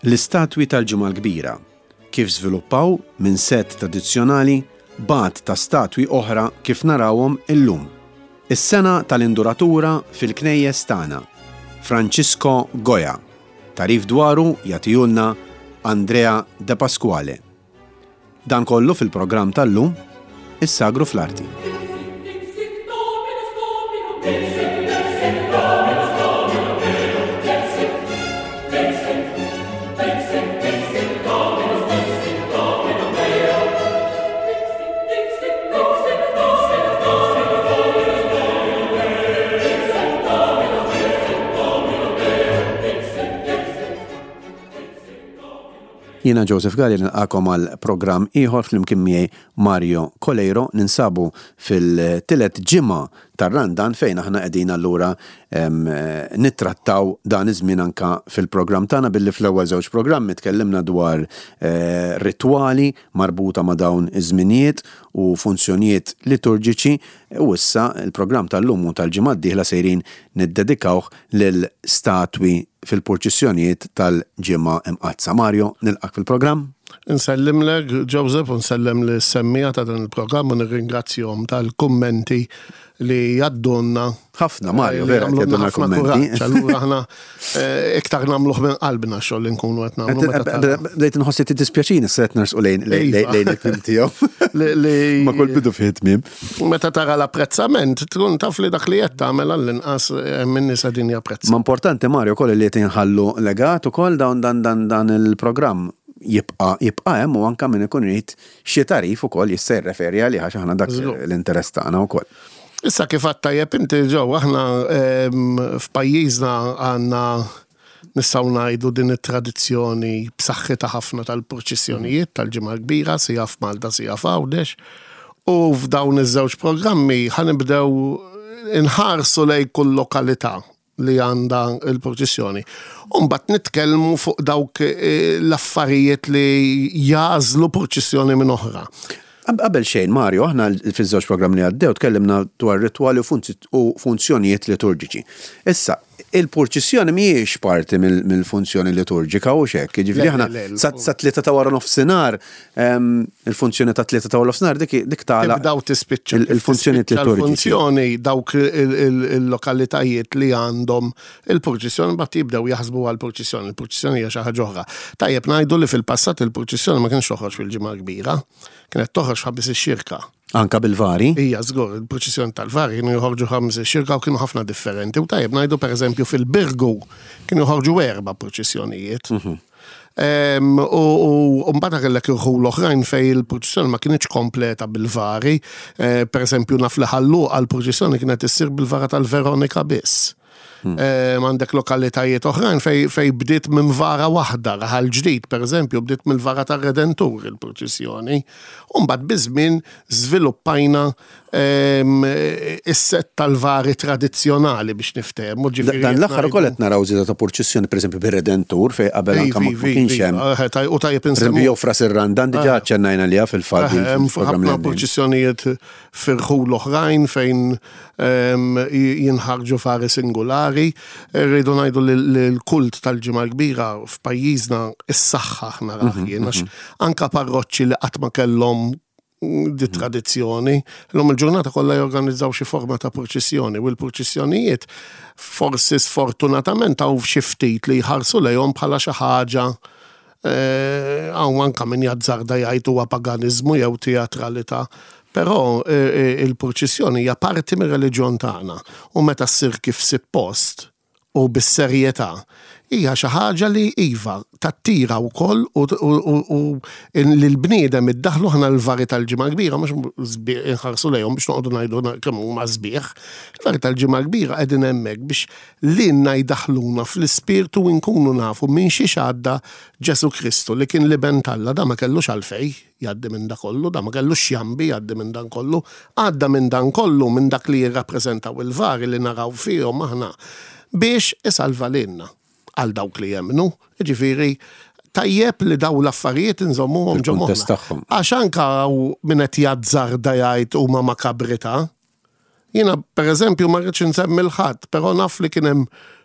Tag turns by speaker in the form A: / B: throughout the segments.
A: L-istatwi tal-ġimgħa l-kbira kif żviluppaw minn set tradizzjonali bagħad ta' statwi oħra kif narawhom illum. Is-sena tal-induratura fil-knejjes tagħna. Francisco Goya. Tarif dwaru jagħtihulna Andrea De Pasquale. Dan kollu fil-programm tal-lum Is-Sagru fl-Arti. Jiena Joseph Galli nilqakom għal programm ieħor flimkien miegħi Mario Coleiro ninsabu fil-tielet ġimgħa tar-Randan fejn aħna qegħdin allura nittrattaw dan iż-żmien anke fil-programm tagħna billi fl-ewwel żewġ programmi tkellimna dwar ritwali marbuta ma' dawn iż-żminijiet u funzjonijiet liturġiċi u issa il-programm tal-lum u tal-ġimgħa d-dieħla sejrin niddedikawh lil statwi fil-purċissjonijiet tal-ġimgħa imqazza. Mario, nilqak fil-programm.
B: Nsellimlek, Joseph, u nsellem l-semmija ta' dan il-programm u nirringrazzjahom tal-kummenti li jaddunna.
A: Ħafna, Mario, vera jaddunna kummenti.
B: Allura aħna iktar nagħmluh minn qalbna xogħol li nkunu qed nagħmlu.
A: Bdejt inħossi tiddispjaċini se qed nersqu lejn il-klim tiegħu. Ma kull bidu fih tmiem.
B: Meta tara l-apprezzament, tkun taf li dak li qed tagħmel għall-inqas minn nies qegħdin japprezzaw.
A: Ma importanti, Mario, koll li qed inħallu legat ukoll dan il-programm jibqa' hemm u anke min ikun irid xi tarif ukoll jista' jirreferi għalih għax aħna dak l-interess tagħna wkoll.
B: Issa kif għattajjeb inti ġew aħna f'pajjiżna għandna nistgħu ngħidu din it-tradizzjoni b'saħħitha ħafna tal-purċissjonijiet tal-ġimgħa kbira sija f'Malta sija f'Għawdex u f'dawn iż-żewġ programmi ħanibdew inħarsu lejn kull lokalità li għandha l-purċissjoni. U mbagħad nitkellmu fuq dawk l-affarijiet li jażlu purċissjoni minn oħra.
A: Qabel xejn, Mario, aħna fiż-żewġ programmi li għaddew tkellimna dwar ritwali u funzjonijiet liturġiċi. Issa, il-purċissjoni mhijiex parti mill-funzjoni liturġika u xekk. Jiġifieri aħna sa tlieta ta' wara nofsinhar, il-funzjoni ta' tlieta ta' wara nofsinhar dik tagħlaq
B: tibdew tispiċċa
A: il-funzjonijiet liturġiċi.
B: Il-funzjoni dawk il-lokalitajiet li għandhom il-purċissjoni mbagħad jibdew jaħsbu għall-purċissjoni. Il-purċissjoni hija xi ħaġa oħra. Tajjeb ngħidu li fil-passat il-purċissjoni ma kienx toħroġ fil-ġimgħa kbira, kienet toħroġ ħabbis ix-xirka.
A: Anka bil-vari?
B: Ija, żgur, il-proċessjoni tal-vari kienu joħorġu 5 xirka u kienu ħafna differenti. U tajjeb ngħidu pereżempju fil-Birgu kienu joħorġu 4 proċessjonijiet. U mbagħad kellek irħu l-oħrajn fejn il-proċessjoni ma kienx kompleta bil-vari. Pereżempju naf li ħallu għall-proċessjoni kienet issir bil-vara tal-Veronika biss. Għandek lokalitajiet oħrajn fej bdiet minn vara waħda, raħal ġdid, pereżempju, bdiet mill-vara tar-Redentur il-proċessjoni, u mbagħad biżmien żviluppajna is-set tal-vari tradizzjonali biex niftehmu.
A: Dan l-aħħar ukoll qed naraw żieda ta' purċissjoni pereżempju bir-Redentur fejn qabel anke ma kienx hemm.
B: U tajjeb
A: insemmu jofra sir-Randan diġà ċennajna liha fil-fatt.
B: Ħafna purċissjonijiet firħu l-oħrajn fejn jinħarġu fari singolari. Rridu ngħidu l-kult tal-ġimgħa kbira f'pajjiżna issaħħaħ naraw jien għax anke parroċċi li qatt ma kellhom di tradizzjoni, l-lum il-ġurnata kollha jorganizzaw xi forma ta' purċissjoni u l-purċissjonijiet forsi sfortunatament hawn xi ftit li jħarsu lejhom bħala xi ħaġa hawn anke min jazzarda jgħid huwa paganiżmu jew teatralità. Però il-purċissjoni hija parti mir-reliġjon tagħna u meta ssir kif suppost u bis-serjetà hija xi ħaġa li iva tattira wkoll u l-bniedem iddaħħlu ħna l-vari tal-ġimgħa kbira mhux inħarsu lejhom biex noqogħdu ngħidu kemm huma sbieħ. Il-vari tal-ġimgħa kbira qegħdin hemmhekk biex lilna jdaħħluna fl-ispirtu u nkunu nafu minn xi xadda Ġesu Kristu li kien liben Alla da ma kellux għalfej jgħaddi minn dak kollu, da ma kellux jambi jgħaddi minn dan kollu, għadda minn dan kollu minn dak li jirrappreżentaw il-vari li naraw fihom aħna biex isalva lilna għal dawk li jemnu, ġifieri tajjeb li daw l-affarijiet inżommuhom ġo moħħna. Għax anke min qed jazzarda jgħid huma makabrita. Jiena pereżempju ma rridx insemmi l-ħadd, però naf li kien hemm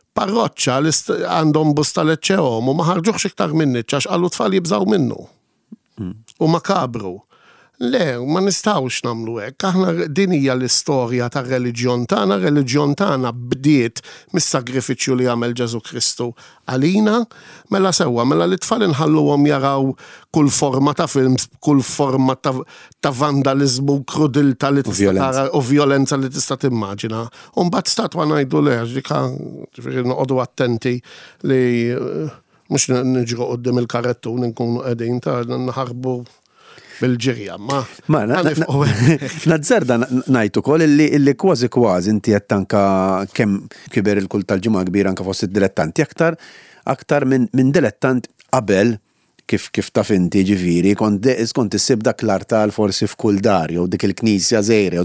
B: parroċċa li għandhom busta leċċehom u ma ħarġuħx iktar minni għax qalu tfal jibżaw minnu. U makabru. Le, ma nistawx namlu hekk. Aħna din hija l-istorja tar-reliġjon tagħna, reliġjon tagħna bdiet mis-sagrifiċċju li għamel Ġesu Kristu għalina, mela l-itfal inħalluhom jaraw kull forma ta' films, kull forma ta' vandalizmu, krudilta li tista' tara u violenza li tista' timmaġina. U mbagħad statwa ngħidu le ġifieri noqogħdu attenti li mhux niġru qudiem il-karettu nkunu qegħdin ta' naħarbu bil-ġirja,
A: ma nazzarda najtu kol illi kważi inti jettanka kem kiber il-kult tal-ġimgħa kbira anka fost id-dilettanti aktar minn dilettant qabel kif taf inti ġifieri kont issib dak l-artal forsi f'kull dar jew dik il-knisja żgħira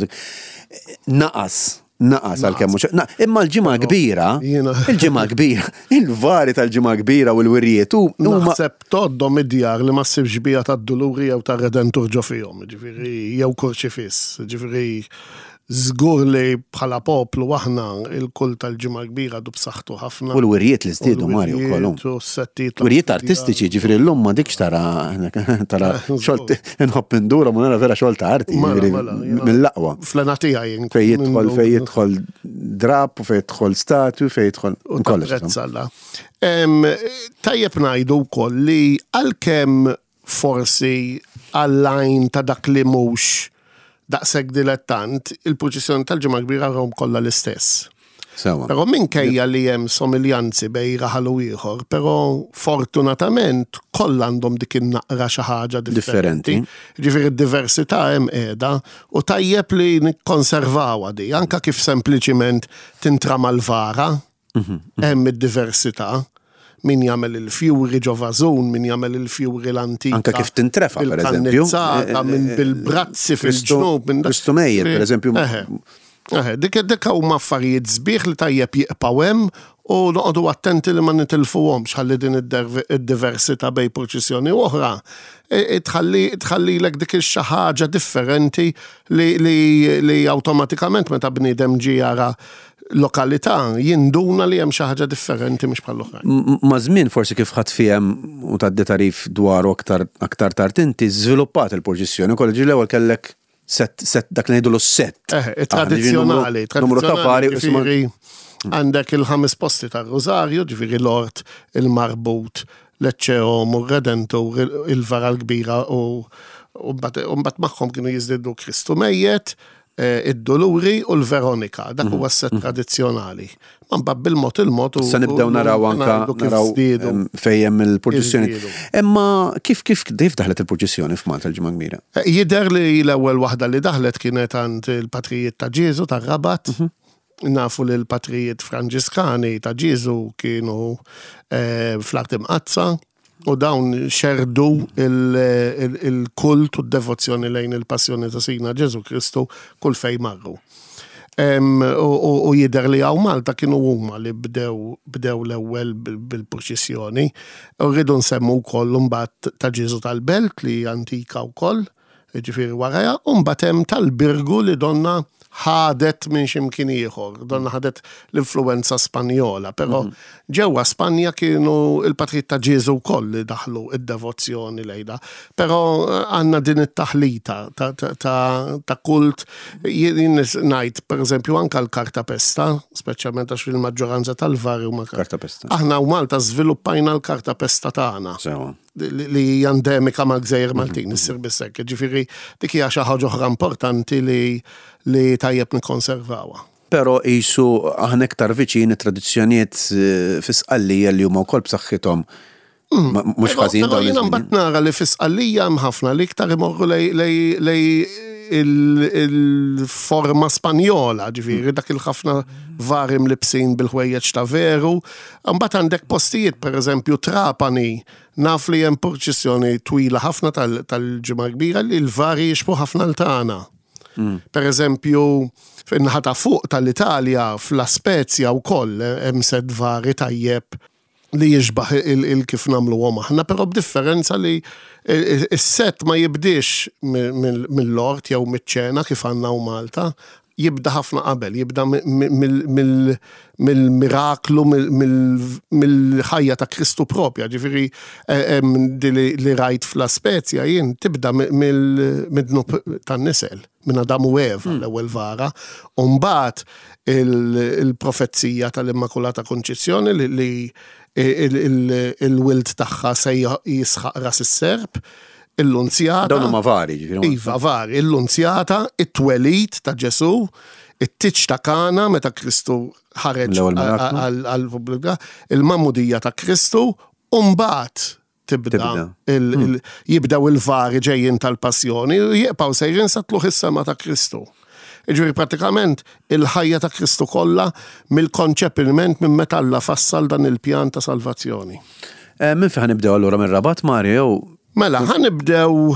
A: naqas għal-kemm imma l-ġimgħa kbira, il-vari tal-ġimgħa kbira u l-wirjiet
B: naħseb toddhom id-djar li ma ssibx bija tad-Duluri jew tar-Redentur ġo fihom, ġifieri jew kurċifiss, ġifieri żgur li bħala poplu aħna il-kult tal-ġimgħa kbira du b'saħħtu ħafna.
A: U l-wirjiet li żdiedu Mario kollhom. Wirjiet artistiċi ġifieri llum ma dikx tara xogħol inħobb indura ma nara vera xogħol ta' arti mill-aqwa.
B: Flena tiegħi
A: fejn jidħol drab u fejn jidħol statue fejn jidħol kollox.
B: Tajjeb ngħidu wkoll li għalkemm forsi għall-lajn ta' dak li mhux daqshekk dilettant, il-proċessjoni tal-ġimgħa kbira għahom kollha l-istess. Però minkejja li hemm somiljanzi bejn raħal u ieħor, però fortunatament kollha għandhom dik innaqra xi ħaġa differenti. Ġifieri d-diversità hemm qiegħda u tajjeb li nikkonservawha di, anke kif sempliċiment tintrama l-vara, hemm id-diversità. Min jagħmel il-fjuri ġovażun, min jagħmel il-fjuri l-antika.
A: Anke kif tintrefa, pereżempju.
B: Minn bil-brazzi fil-ġnub.
A: Kristu Mejjer, pereżempju.
B: Dik huma affarijiet sbieħ li tajjeb jiqpaw hemm u noqogħdu attenti li ma nitilfuhomx ħalli din id-diversità bejn proċessjoni oħra. Tħallilek dik xi ħaġa differenti li awtomatikament meta bniedem ġie jara lokalità jinduna li hemm xi ħaġa differenti mhux bħall-oħrajn.
A: Ma' żmien forsi kif ħadd fihem u tgħaddi tarif dwaru aktar tard inti żviluppat il-proċessjoni ukoll l-ewwel kellek set dak li ngħidu s-sett.
B: Tradizzjonali. Numru ta' vari għandek il-5 posti tar-Rożarju, ġifieri l-Ort, il-Marbut, l-Eċċehom u r-Redentur, il-Vara l-Kbira u mbagħad magħhom kienu jiżdiedu Kristu Mejjed, id-Duluri u l-Veronika, dak huwa s-set tradizzjonali. Ma mbagħad bil-mod
A: Sa nibdew naraw fejn il-proċessjoni. Imma kif daħlet il-proċessjoni f'Malta l-ġimgħa kbira?
B: Jidher li l-ewwel waħda li daħlet kienet għand il-Patrijiet ta' Ġiesu tar-Rabat. Nafu li l-Patrijiet Franġiskani ta' Ġiesu kienu fl-Art Imqazza. U dawn xerdu il-kult u d-devozzjoni lejn il-passjoni ta' Sina Ġesu Kristu kull fejn marru. U jidher li hawn Malta kienu huma li bdew l-ewwel bil-proċessjoni. U rridu nsemmu wkoll mbagħad ta' Ġesu tal-Belt li antika wkoll, ġifieri warajha, u mbagħad hemm tal-Birgu li donna ħadet minn ximkien ieħor, donna ħadet l-influenza Spanjola, però ġewwa Spanja kienu il-Patrijiet ta' Ġesu wkoll li daħlu id-devozzjoni lejda, però għandna din it-taħlita ta' kult jien ngħid pereżempju anke l-Karta Pesta, speċjalment għax fil-maġġoranza tal-vari huma
A: Karta Pesta.
B: Aħna u Malta żviluppajna l-Karta Pesta tagħna. Li endemika ma' Gżejjer Maltin, issir bissek, ġifieri dik hija xi ħaġa oħra importanti li tajjeb nikkonservawha.
A: Però qisu aħna iktar viċin it-tradizzjonijiet fis-Qallija li huma wkoll b'saħħithom mhux ħażin dawn.
B: Jiena mbagħad nara li fis-Qallija hemm ħafna li iktar imorru lej il-forma Spanjola, ġifieri dak il-ħafna varim libsin bil-ħwejjeġ ta' veru. Mbagħad għandek postijiet pereżempju Trapani, naf li hemm proċessjoni twila ħafna tal-ġimgħa kbira li l-vari jixbu ħafna l-tagħna. Pereżempju fin-naħa fuq tal-Italja fl Spezia wkoll hemm sed vari tajjeb li jiġbaħ il-kif nagħmluhom aħna, però b'differenza li is-set ma jibdix mill-Ort jew miċ-Ċena kif għandna u Malta, jibda ħafna qabel, jibda mill-miraklu, mill-ħajja ta' Kristu propja, ġifiri li rajt fl-Spezja jien tibda mill-dnu tan-nisel, minn Adam u Eva l-ewwel vara, u mbagħad il-profezzija tal-Immakulata Konċizzjoni li il-wild tagħha se jisħaq ras is-serb, il-Lunzjata.
A: Dawn huma vari,
B: Iva, vari. Il-Lunzjata, it-twelid ta' Ġesu, it-tiċ ta' Kana meta Kristu ħareġ għal-pubblika, il-Mammudija ta' Kristu, u mbagħad tibda jibdew il-vari ġejjin tal-passjoni u jibqgħu sejrin satluħ is-sema ta' Kristu. Ġifieri pratikament il-ħajja ta' Kristu kollha mill-konċepiment minn meta Alla fassal dan il-pjan ta' salvazzjoni.
A: Min fi ħanibdew allura minn Rabat, Mario?
B: Mela, ħanibdew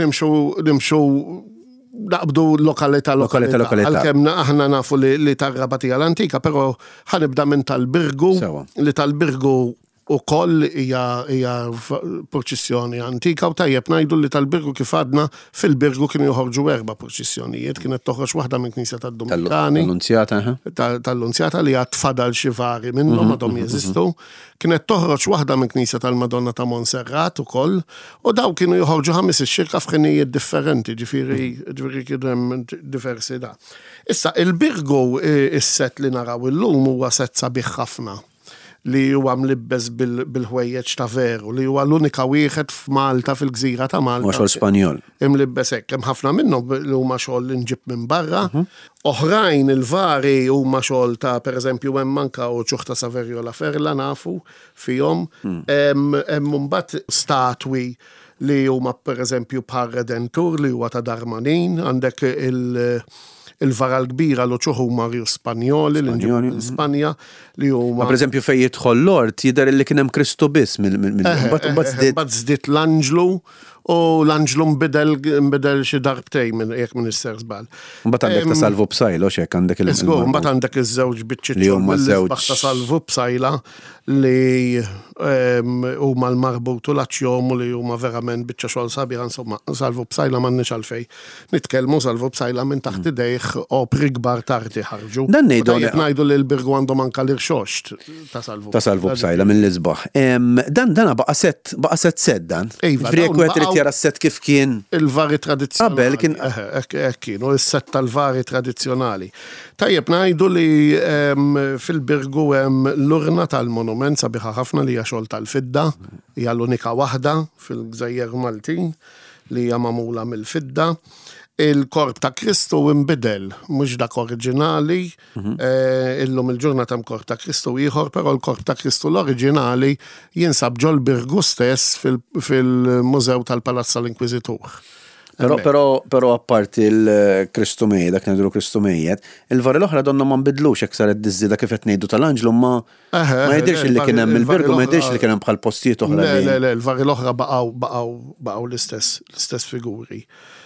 B: nimxu naqbdu lokalità. Għalkemm aħna nafu li tar-Rabat hija l-antika, però ħanibda minn tal-Birgu, li tal-Birgu ukoll hija proċissjoni antika u tajjeb ngħidu li tal-Birgu kif għadna fil-Birgu kienu joħorġu 4 proċissjonijiet, kienet toħroġ waħda minn Knisja tad-Dominikani. Tal-Lunzjata li għad tfadal xi vari minnhom għadhom jeżistu. Kienet toħroġ waħda minn Knisja tal-Madonna ta' Montserrat ukoll, u daw kienu joħorġu 5 xirka f'ħinijiet differenti, ġifieri kienu hemm diversi da. Issa il-Birgu is-set li naraw illum huwa set sabiħ ħafna li huwa mlibbes bil-ħwejjeġ ta' veru, li huwa l-unika wieħed f'Malta fil-gżira ta' Malta.
A: Xogħol Spanjol.
B: Imlibbes hekk, hemm ħafna minnhom li huma xogħol li nġib minn barra. Oħrajn il-vari huma xogħol ta' pereżempju hemm manka ċuħ ta' Saverio la Ferla nafu fihom. Hemm mbagħad statwi li huma pereżempju par Redentur li huwa ta' Darmanin, għandek il-vara l-kbira l ċuħu Mario Spanjoli, l-Spanja, li huma.
A: Per eżempju fejn jidħol l-ort jidher li kien hemm Kristu biss
B: mbagħad żdied l-Anġlu u l-Anġlu nbidel xi darbtejn jekk minn isser żball.
A: Mbagħad għandek ta' Salvo Bsajla x'hekk għandek
B: mbagħad għandek iż-żewġ biċċiet ta' Salvo Bsajla li huma l-marbutu l-aċjomu li huma verament biċċa xogħol sabiħ, insomma Salvo Bsajla m'għandniex għalfejn nitkellmu Salvo Bsajla minn taħt idejh opri kbar tardi ħarġu.
A: Dan ngħidu
B: li l-Birgu għandhom anke l-irxoxt ta' Salvo
A: Bsajla mill-Lisbaħ. Dan baqa' set dan. Jara s-set kif kien
B: il-vari tradizzjonali.
A: Qabel kien
B: kienu is-set tal-vari tradizzjonali. Tajjeb ngħidu li fil-Birgu hemm l-urna tal-monument sabiħa ħafna li hija xogħol tal-fidda, hija l-unika waħda fil-Gżejjer Maltin li hija magħmula mill-fidda. Il-korp ta' Kristu imbidel, mhux dak oriġinali, illum il-ġurnata hemm korp ta' Kristu ieħor, però l-korp ta' Kristu l-oriġinali jinsab ġol Birgu stess fil-Mużew tal-Palazz tal-Inkwiżitur.
A: Però apparti il-Kristu Mejjed, dak ngħidu Kristu Mejjed, il-vari l-oħra donna ma nbidlux hekk saret diżżida kif qed ngħidu tal-Anġlu ma jidhirx li kien hemm il-Birgu, ma jidhirx li kien hemm bħal postijiet oħra.
B: Le, il-vari l-oħra baqgħu l-istess figuri.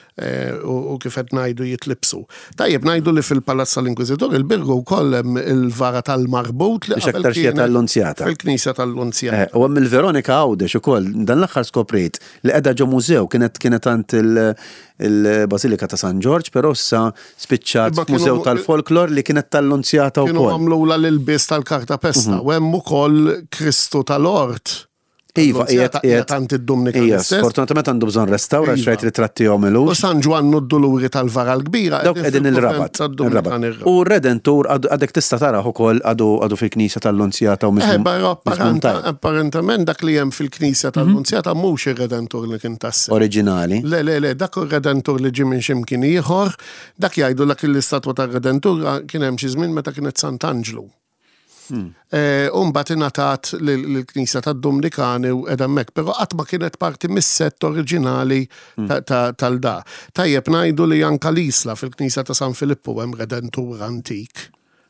B: U kif qed ngħidu jitlibsu. Tajjeb ngħidu li fil-Palazz tal-Inkwiżitur il-Birgu wkoll hemm il-vara tal-Marbut li
A: aktar xi tal-Lunzjata.
B: Fil-Knisja tal-Lunzjata.
A: U hemm il-Veronika Għawdex ukoll dan l-aħħar skoprejt li qiegħda ġo mużew kienet għand il-Basilika ta' San Ġorġ, però issa spiċċat mużew tal-folklor li kienet tal-Lunzjata wkoll.
B: Kienu għamlula l-ilbies tal-Karta Pesta u hemm ukoll Kristu tal-Ort.
A: Iva, sfortunatament għandu bżon restawra xrajt ritratti għomilu.
B: U San Ġwannu d-Duluri tal-Vara l-Kbira.
A: Dawk edin il-Rabat. U Redentur għadek tista taraħ ukoll għadu fil-Knisja tal-Lunzjata u
B: apparentament dak li hemm fil-Knisja tal-Lunzjata mhux ir-Redentur li kien tassew.
A: Oriġinali.
B: Le, dak ir-Redentur li ġie minn ximkien ieħor, dak jgħidu dak l-istatwa tar-Redentur kien hemm xi żmien meta kienet Sant'Anġlu. Mbagħad ingħatat lill-Knisja tad-Dominikani u hemmhekk, però qatt ma kienet parti mis-sett oriġinali tal-da. Tajjeb ngħidu li anke l-isla fil-Knisja ta' San Filippo hemm Redentur antik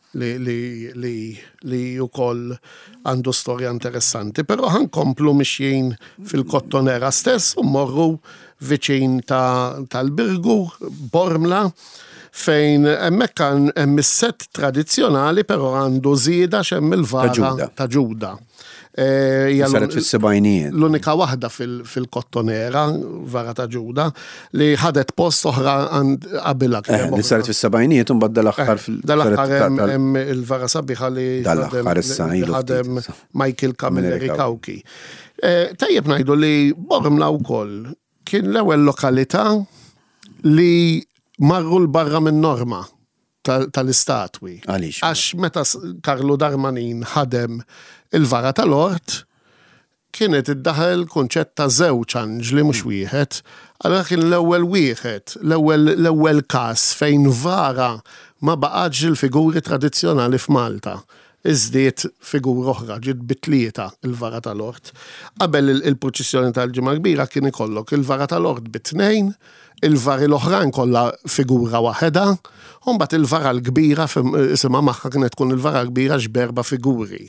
B: li wkoll għandu storja interessanti, però ħankomplu mixjin fil-Kottonera stess u mmorru viċin tal-Birgu, Bormla, fejn hemmhekk kan hemm is-set tradizzjonali però għandu żieda x'hemm il-vara ta' Ġuda.
A: Saret fis-sebgħinijiet.
B: L-unika waħda fil-kottonera, vara ta' Ġuda, li ħadet post oħra qabilha.
A: Li saret fis-sebgħinijiet u mbagħad dal-aħħar
B: dal-aħħar hemm il-vara sabiħa li ħadem Michael Camilleri Kawki. Tajjeb ngħidu li Bormla wkoll kien l-ewwel lokalità li marru l-barra minn norma tal-istatwi. Għax meta Karlo Darmanin ħadem il-vara tal-ort, kienet iddaħel kunċett ta' żewġ anġli mhux wieħed, allura kien l-ewwel wieħed, l-ewwel każ fejn vara ma baqgħetx il-figuri tradizzjonali f'Malta. Iżdiet figura oħra ġiet bitlieta il-vara tal-ort. Qabel il-proċessjoni tal-ġimgħa kbira kien ikollok il-vara tal-ort bit-tnejn, il-vari l-oħrajn kollha figura waħedha, u mbagħad il-vara l-kbira isimha magħha kienet tkun il-vara kbira x'berba figuri.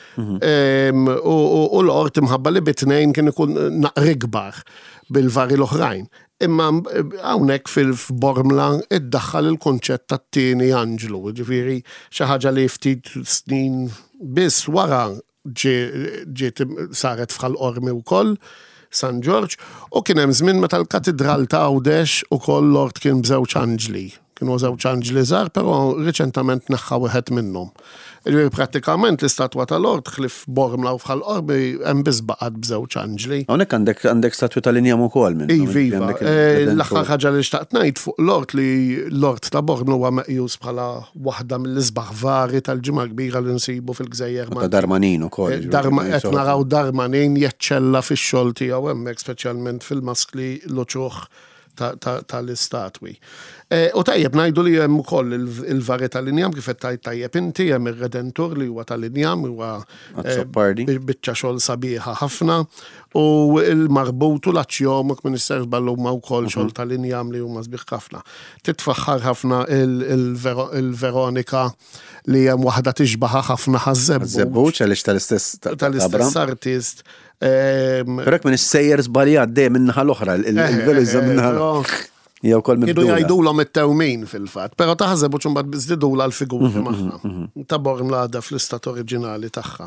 B: U l-ort imħabba li bit-tnejn kien ikun naqri kbar bil-vari l-oħrajn. Imma hawnhekk fil-Bormla iddaħħal il-kunċett tat-tieni anġlu, ġifieri xi ħaġa li ftit snin biss wara ġiet saret f'Ħal-Qormi wkoll, San George, u kien hemm żmien meta l-katedral ta' Għawdex ukoll l-ort kien b'żewġ anġli. Kienu żewġ anġli żgħar, però riċentament neħħa wieħed minnhom. Prattikament l-istatwa tal-ort ħlif Bormla u f'Ħal-Qormi hemm biss baqgħet b'żewġ anġli.
A: Hawnhekk għandek statwi tal-Injam ukoll minn.
B: Iva, l-aħħar ħaġa li xtaqt ngħid fuq l-ort li l-ort ta' Bormla huwa meqjus bħala waħda mill-isbaħ vari tal-ġimgħa kbira li nsibu fil-Gżejjer.
A: Ta' Darmanin ukoll.
B: Qed naraw Darmanin jeċċella fix-xogħol tiegħu hemmhekk speċjalment fil-maskli l-uċuħ tal-istatwi. U tajjeb ngħidu li hemm ukoll il-vari tal-Injam kif qed tajjeb inti hemm ir-Redentur li huwa tal-Injam huwa biċċa xogħol sabiħa ħafna u l-marbutu l-aċjomok Ministeru bal-huma wkoll xogħol tal-Injam li huma sbieħ ħafna. Titfaħħar ħafna il-Veronika li hemm waħda tixbaħha ħafna ħaż-Żebbuġ
A: għaliex tal-istess
B: artist.
A: Perek minn is-sejjer żbaljat dejjem minnaħa l-oħra, il-velizza minnaħa. Jew kol
B: kienu jgħidulhom it-tewmin fil-fatt, però ta' Ħażebbuġ imbagħad biżdidula l-figuri magħha. Ta' Bormla għadha fl-istat oriġinali tagħha.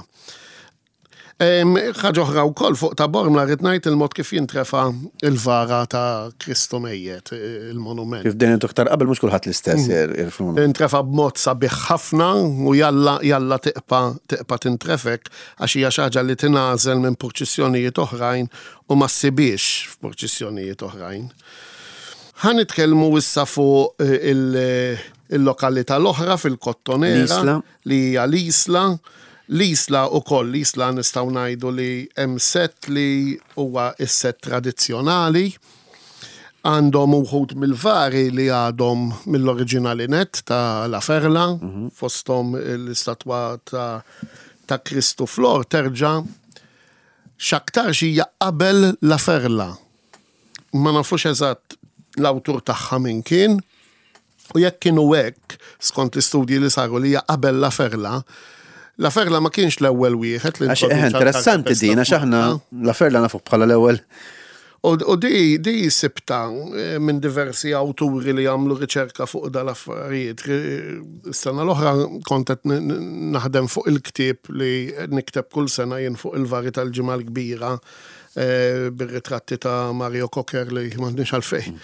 B: Ħaġa oħra wkoll fuq ta' Bormla rrid ngħid il-mod kif jintrefa' il-vara ta' Kristu Mejjed, il-monument.
A: Kif din intuħtar qabel mhux kulħadd l-istess
B: intrefa' b'mod sabiħ ħafna u jalla tiqpa' tintrefek għax hija xi ħaġa li tingħażel minn proċessjonijiet oħrajn u ma ssibix f'proċessjonijiet oħrajn. Ħanitkellmu issa fuq il-lokalità l-oħra fil-Kottonera li hija l-Isla. L-Isla ukoll, l-Isla nistgħu ngħidu li hemm set li huwa s-set tradizzjonali. Għandhom uħud mill-vari li għadhom mill-oriġinali net ta' La Ferla, fosthom l-istatwa ta' Kristu Flor terġa' x'aktar hija qabel La Ferla. Ma nafux eżatt l-awtur tagħha min kien, u jekk kienu hekk skont l-istudji li saru li hija qabel La Ferla ma kienx l-ewwel wieħed li
A: interessanti din għax aħna La Ferla nafu bħala l-ewwel.
B: U di sibta minn diversi awturi li għamlu riċerka fuq dal-affarijiet. Sena l-oħra kontet naħdem fuq il-ktieb li nikteb kull sena jien fuq il-vari tal-ġimgħa l-kbira bir-ritratti ta' Mario Cocker li m'għandniex għalfejn.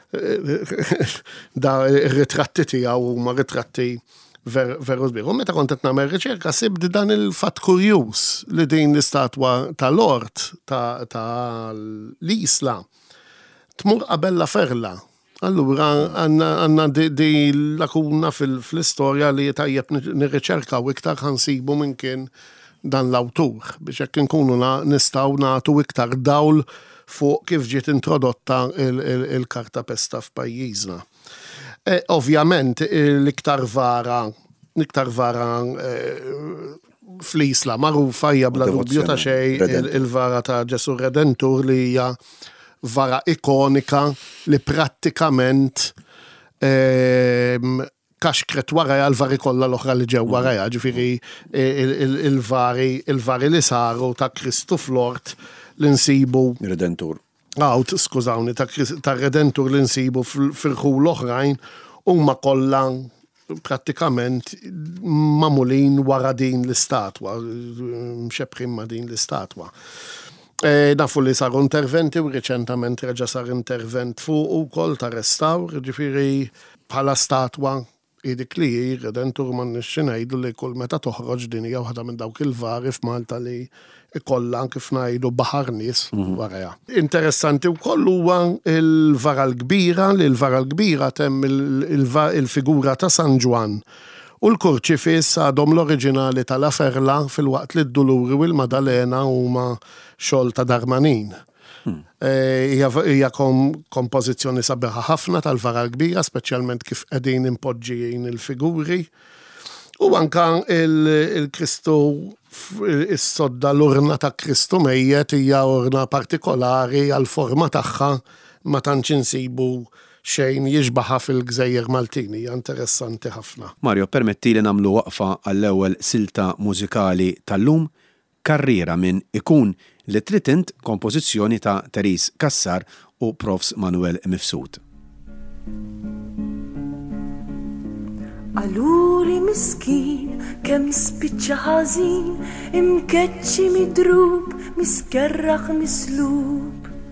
B: Da ir-ritratti tiegħu huma ritratti veru sbieħ. U meta kontet nagħmel riċerka sibdi dan il-fatt kurjuż li din l-istatwa tal-ort tal-Isla tmur qabel La Ferla. Allura għandna di lakuna fl-istorja li tajjeb nirriċerkaw iktar ħansibu minn kien dan l-awtur biex jekk inkunu nistgħu nagħtu iktar dawl fuq kif ġiet introdotta il-karta pesta f'pajjiżna. Ovvjament l-iktar vara fl-Isla magħrufa hija bla dubju ta' xejn il-vara ta' Ġesu Redentur li hija vara ikonika li prattikament kaxkret waraja l-vari kollha l-oħra li ġew waraja, ġifieri il-vari li saru ta' Kristu Flort li nsibu
A: Redentur.
B: Skużawni, ta' Redentur li nsibu fil-ħu l-oħrajn huma kollha prattikament mamulin wara din l-istatwa, mxebħin ma' din l-istatwa. Nafu li saru interventi u reċentament reġa sar intervent fuq ukoll ta' restawr, ġifieri bħala statwa dik li Redentur ma nixxi ngħidu li kull meta toħroġ din hija waħda minn dawk il-vari f'Malta li ikollha kif ngħidu baħar nies warajha. Interessanti wkoll huwa il-vara l-kbira li l-vara l-kbira temm il-figura ta' San Ġwan. U l-kurċifis għadhom l-oriġinali tal-Aferla fil-waqt li d-Duluri u l-Madalena huma xogħol ta' Darmanin. Hija kompożizzjoni sabiħa ħafna tal-vara l-kbira, speċjalment kif qegħdin impoġġijin il-figuri. U anka il-Kristu is-sodda l-urna ta' Kristu mejjet hija urna partikolari għal-forma tagħha ma tantx insibu xejn jiġbaħa fil-Gżejjer Maltini, interessanti ħafna.
A: Mario, permetti li nagħmlu waqfa għall-ewwel silta mużikali tal-lum, Karriera minn Ikun li tritint kompożizzjoni ta' Teris Kassar u Profs Manuel Mifsud.
C: Għaluli miskin, kem spiċċa ħażin, imkeċċi midrub, miskerraħ mislub.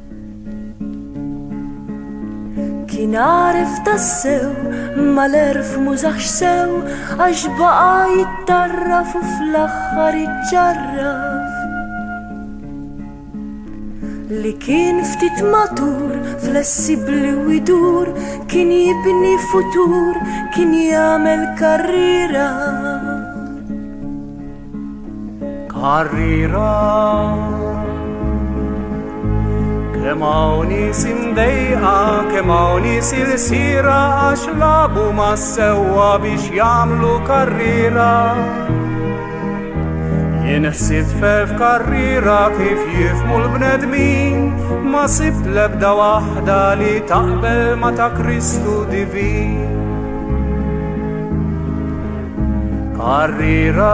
C: Kien għarif tassew, mal-erf mużax sew, għax baqa jittarraf u fl-axħar iċċarraf. Li kien ftit matur, flessibli u idur, kien jibni futur, kien jagħmel karriera.
D: Karriera kemm hawn nies imdejqa, kemm hawn nies il-sira għax labu ma sewwa biex jagħmlu karriera. Jien ħsibt f'karriera kif jifhmu l-bnedmin, ma sibt l-ebda waħda li taqbel ma ta' Kristu divin. Karriera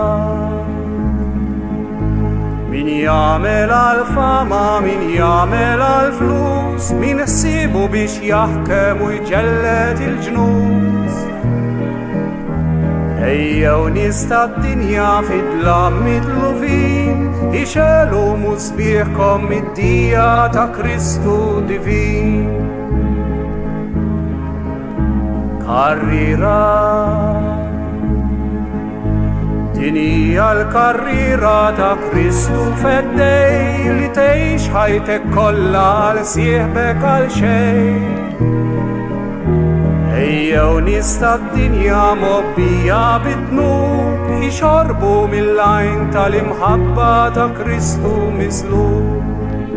D: min jagħmel għal-fama, min jagħmel għal-flus, min ħsibu biex jaħkem u jġellet il-ġnus. Ejjew nies tad-dinja fid-dlam midlufin, ixelu musbieħkom mid-dija ta' Kristu divin. Karriera din hija l-karriera ta' Kristu feddej li tgħix ħajtek kollha għal sieħbek għal xejn. Ejjew nies tad-dinja mobbija bid-dnub, ixorbu mill-għajn tal-imħabba ta' Kristu mislub.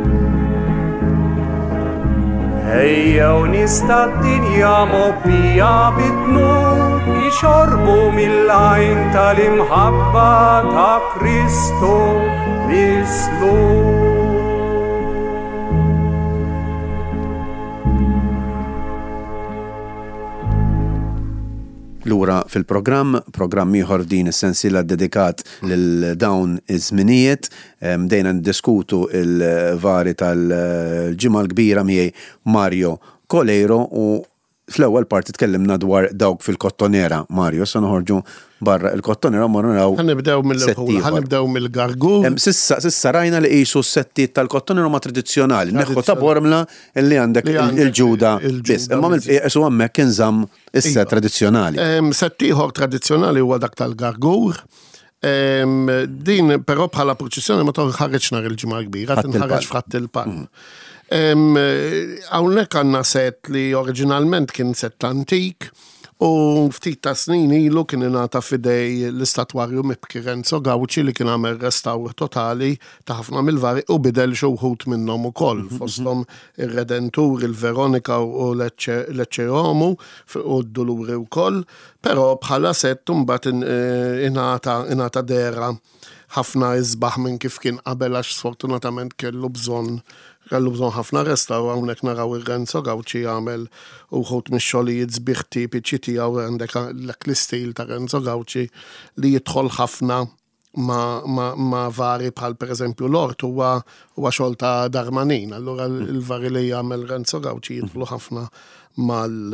D: Ejjew nies tad-dinja mobbija bid-dnub, ixorbu mill-għajn tal-imħabba ta' Kristu mislub.
A: Lura fil-programm ieħor din is-sensiela dedikat lil dawn iż-żminijiet, bdejna ndiskutu il-vari tal-ġimgħa l-kbira miegħi Mario Colleiro u fl-ewwel parti tkellimna dwar dawk fil-Kottonera, Mario, se noħorġu barra il-Kottonera ma naraw.
B: Ħanibdew mill-Gargur.
A: Sissa rajna li qisu s-settijiet tal-Kottonera ma tradizzjonali. Neħħu ta' bormla li għandek il-ġuda biss. Imma mill-qisu hemmhekk inżamm issa tradizzjonali.
B: Sett ieħor tradizzjonali huwa dak tal-Gargur. Din però bħala proċessjoni ma torħareġ nhar il-ġimgħa kbira, tinħareġ f'Ħatt il-Palm. Hawnhekk għandna set li oriġinalment kien set antik u ftit ta' snin ilu kien ingħata f'idej l-istatwarju Mibki Renzo Gawċi li kien għamel restawr totali ta' ħafna mill-vari u bidel xi wħud minnhom ukoll fosthom ir-Redentur, il-Veronika u l-Eċċejomu u d-Duluri wkoll, però bħala set imbagħad ingħata dera ħafna iżbaħ minn kif kien qabel għax sfortunatament kellu bżonn ħafna restaw hawnhekk naraw ir-Renzo Gawċi jagħmel uħud mix-xogħlijiet sbieħ tipiċi tiegħu għandek l-istil ta' Renzo Gawċi li jidħol ħafna ma' vari bħal pereżempju l-ort huwa xogħol ta' Darmanin, allura l-vari li jagħmel Renzo Gawċi jidħlu ħafna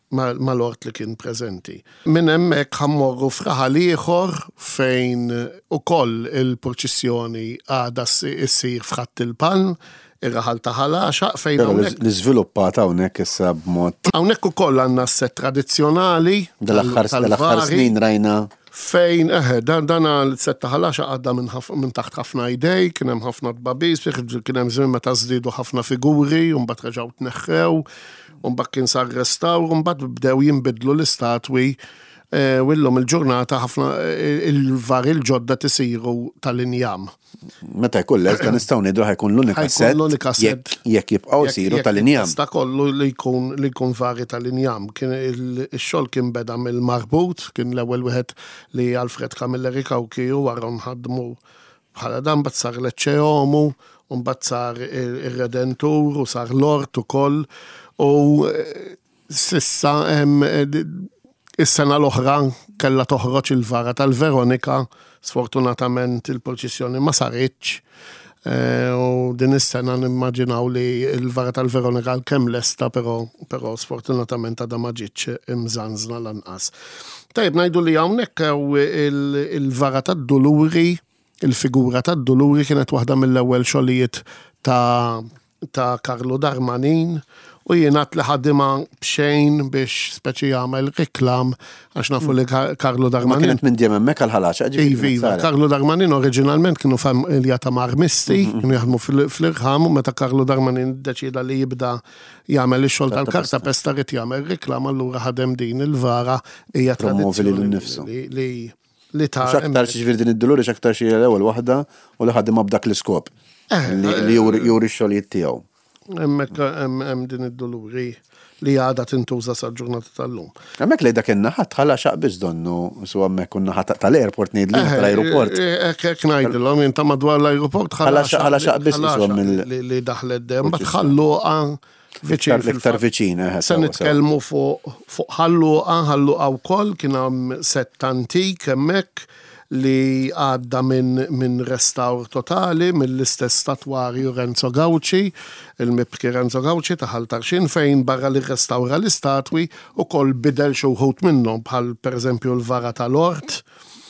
B: mal-ort li kien preżenti. Minn hemmhekk ħammorru f'raħal ieħor fejn ukoll il-proċessjoni għadha ssir f'Ħatt il-Palm, ir-raħal ta' Ħalaxa fejn hawnhekk
A: l-iżviluppat hawnhekk issa b'mod.
B: Hawnhekk ukoll għandna s-set tradizzjonali
A: Dal-aħħar snin rajna.
B: Fejn, dan l-set ta' Ħalaxa għadda minn taħt ħafna idej, kien hemm ħafna tbabiż, kien hemm żmien meta żdiedu ħafna figuri, u mbagħad reġgħu tneħħew, u mbagħad kien sar restawr, u mbagħad bdew jinbidlu l-istatwi, u llum il-ġurnata ħafna il-var il-ġodda tisiru tal-injam.
A: Meta jkun dan nistgħu ngħidu ħajkun l-unika set jekk jibqgħu jsiru tal-injam.
B: Sta kollu li jkun vari tal-injam. Kien ix-xogħol kien beda mill-marbut, kien l-ewwel wieħed li Alfred Camilleri Kawkiju wara nħaddmu bħala dan mbagħad sar l-Eċeomu, u mbagħad sar ir-Redentur u sar l-Ort ukoll, u s'issa is-sena l-oħra kellha toħroġ il-vara tal-Veronika, sfortunatament il-proċessjoni ma saritx, u din is-sena nimmaġinaw li il-vara tal-Veronika l-kemm lesta, però sfortunatament għadha ma ġietx imżanżna lanqas. Tajjeb ngħidu li hawnhekk il-vara tad-Duluri, il-figura tad-Duluri kienet waħda mill-ewwel xogħlijiet ta' Carlo Darmanin, u jenat li ħaddima bxejn biex speċi jagħmel reklam għax nafu li Carlo Darmanin.
A: Ma kienet minn diem hemmhekk għal-Ħalaxa.
B: Iva, Carlo Darmanin oriġinalment kienu familja ta' marmisti, kienu jaħdmu fl-irħam, u meta Carlo Darmanin deċida li jibda jagħmel ix-xogħol tal-karta pesta rid jagħmel reklam, allura ħadem din il-vara hija tradizzjoni li ta'
A: x'aktar xiġifieri din id-Duluri x'aktar xi l-ewwel waħda u li ħaddimha b'dak l-iskop li juri x-xogħlijiet tiegħu.
B: Hemm din id-Duluri li għadha tintuża sal-ġurnata tal-lum.
A: Hemmhekk li dak in-naħat Ħalaxa biss donnu su hemmhekk kun naħat tal-airport ngħidlu tal-ajruport.
B: Hekk ngħidilhom inta madwar l-ajruport
A: Ħalaxa biss
B: li daħlet dem, mbagħad ħalluqa viċin
A: l-iktar viċin.
B: Se nitkellmu fuq ħalluqa wkoll kien hemm sett antik hemmhekk li għadda minn restawr totali mill-istess statwarju Renzo Gauci, il-mibki Renzo Gauci ta' Ħaltarxin fejn barra li restawra l-istatwi u koll bidel xuħut minnhom bħal per eżempju l-vara tal-Ort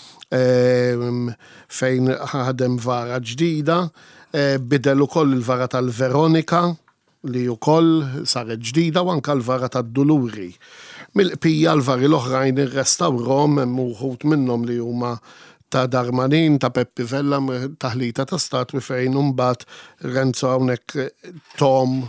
B: fejn ħadem vara ġdida, bidel ukoll il-vara tal-Veronika li ukoll saret ġdida u anke l-vara tad-Duluri. Mill-qpija l-vari l-oħrajn ir-restawrom hemm uħut minnhom li huma ta' Darmanin, ta' Peppi Vella, taħlita ta' statwi fejn imbagħad Renzo hawnhekk Tom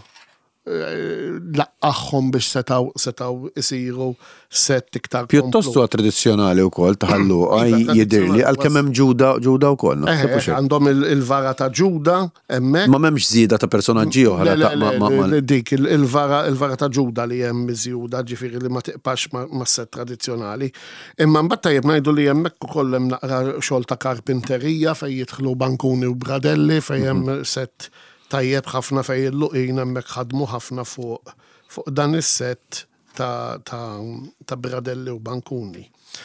B: laqqaħħom biex setaw isiru set iktar
A: pjuttostu tradizzjonali wkoll ta' ħalluqa jidhirli għalkemm hemm Ġuda wkoll.
B: Għandhom il-vara ta' Ġuda hemmhekk.
A: Ma m'hemmx żieda ta' personaġġi oħra.
B: Dik il-vara ta' Ġuda li hemm miżjuda, ġifieri li ma tiqpax mas-set tradizzjonali. Imma mbagħad tajjeb ngħidu li hemmhekk ukoll hemm naqra xogħol ta' karpinterija fejn jidħlu bankuni u bradelli fejn hemm set tajjeb ħafna fejn il-luqin hemmhekk ħadmu ħafna fuq dan is-set ta' bradelli u bankuni.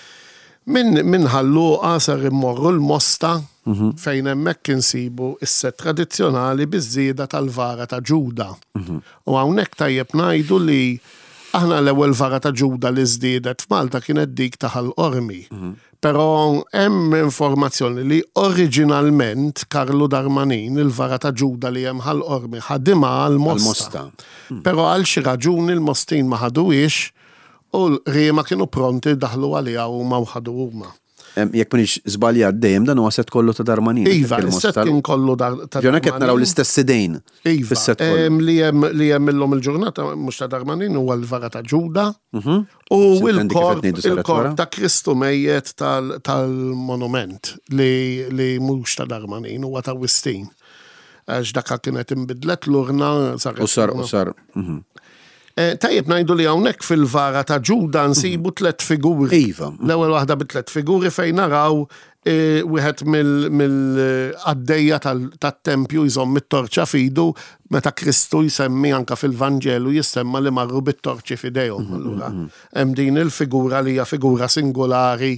B: Min ħalluqa sar immorru l-Mosta fejn hemmhekk insibu is-set tradizzjonali biż-żieda tal-vara ta' Ġuda. U hawnhekk tajjeb ngħidu li aħna l-ewwel vara ta' Ġuda li żdiedet f'Malta kienet dik ta' Ħall-Qormi. Però hemm informazzjoni li oriġinalment Carlo Darmanin il-vara ta' Ġuda li hemm Ħall-Qormi ħadimha għall-Mosta. Però għal xi raġuni l-Mostin ma ħaduhiex u l-riema kienu pronti daħlu għaliha u ma ħadu huma.
A: Jekk minix żbaljat dejjem dan huwa set kollu ta' Darmanin.
B: Iva, is-set kien kollu ta' Darmanin.
A: Ġona qed naraw l-istess idejn.
B: Iva, li hemm illum il-ġurnata mhux ta' Darmanin huwa l-vara ta' Ġuda u l-korp ta' Kristu Mejjed tal-monument li mhux ta' Darmanin huwa ta' Wistin. Għax dakka kienet inbidlet l-urna
A: sar.
B: Tajjeb ngħidu li hawnhekk fil-vara ta' Ġuda nsibu 3 figuri.
A: Iva.
B: L-ewwel waħda bi 3 figuri fejn naraw wieħed mill-għaddejja tat-tempju jżomm it-torċa fidu meta Kristu jsemmi anka fil-Vanġelu jissemma li marru bit-torċi f'idejhom. Allura hemm din il-figura li hija figura singolari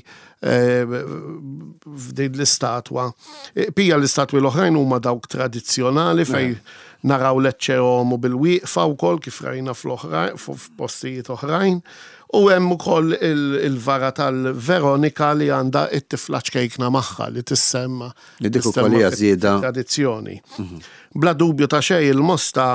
B: f'din l-istatwa. Pija l-istatwi l-oħrajn huma dawk tradizzjonali fej naraw l-eċċeomu bil-wieqfa wkoll kif rajna f'postijiet oħrajn. U hemm ukoll il-vara tal-Veronika li għandha it-tifla ċkejkna magħha li tissemma.
A: Li dik ukoll hija żieda
B: tradizzjoni. Bla dubju ta' xejn il-Mosta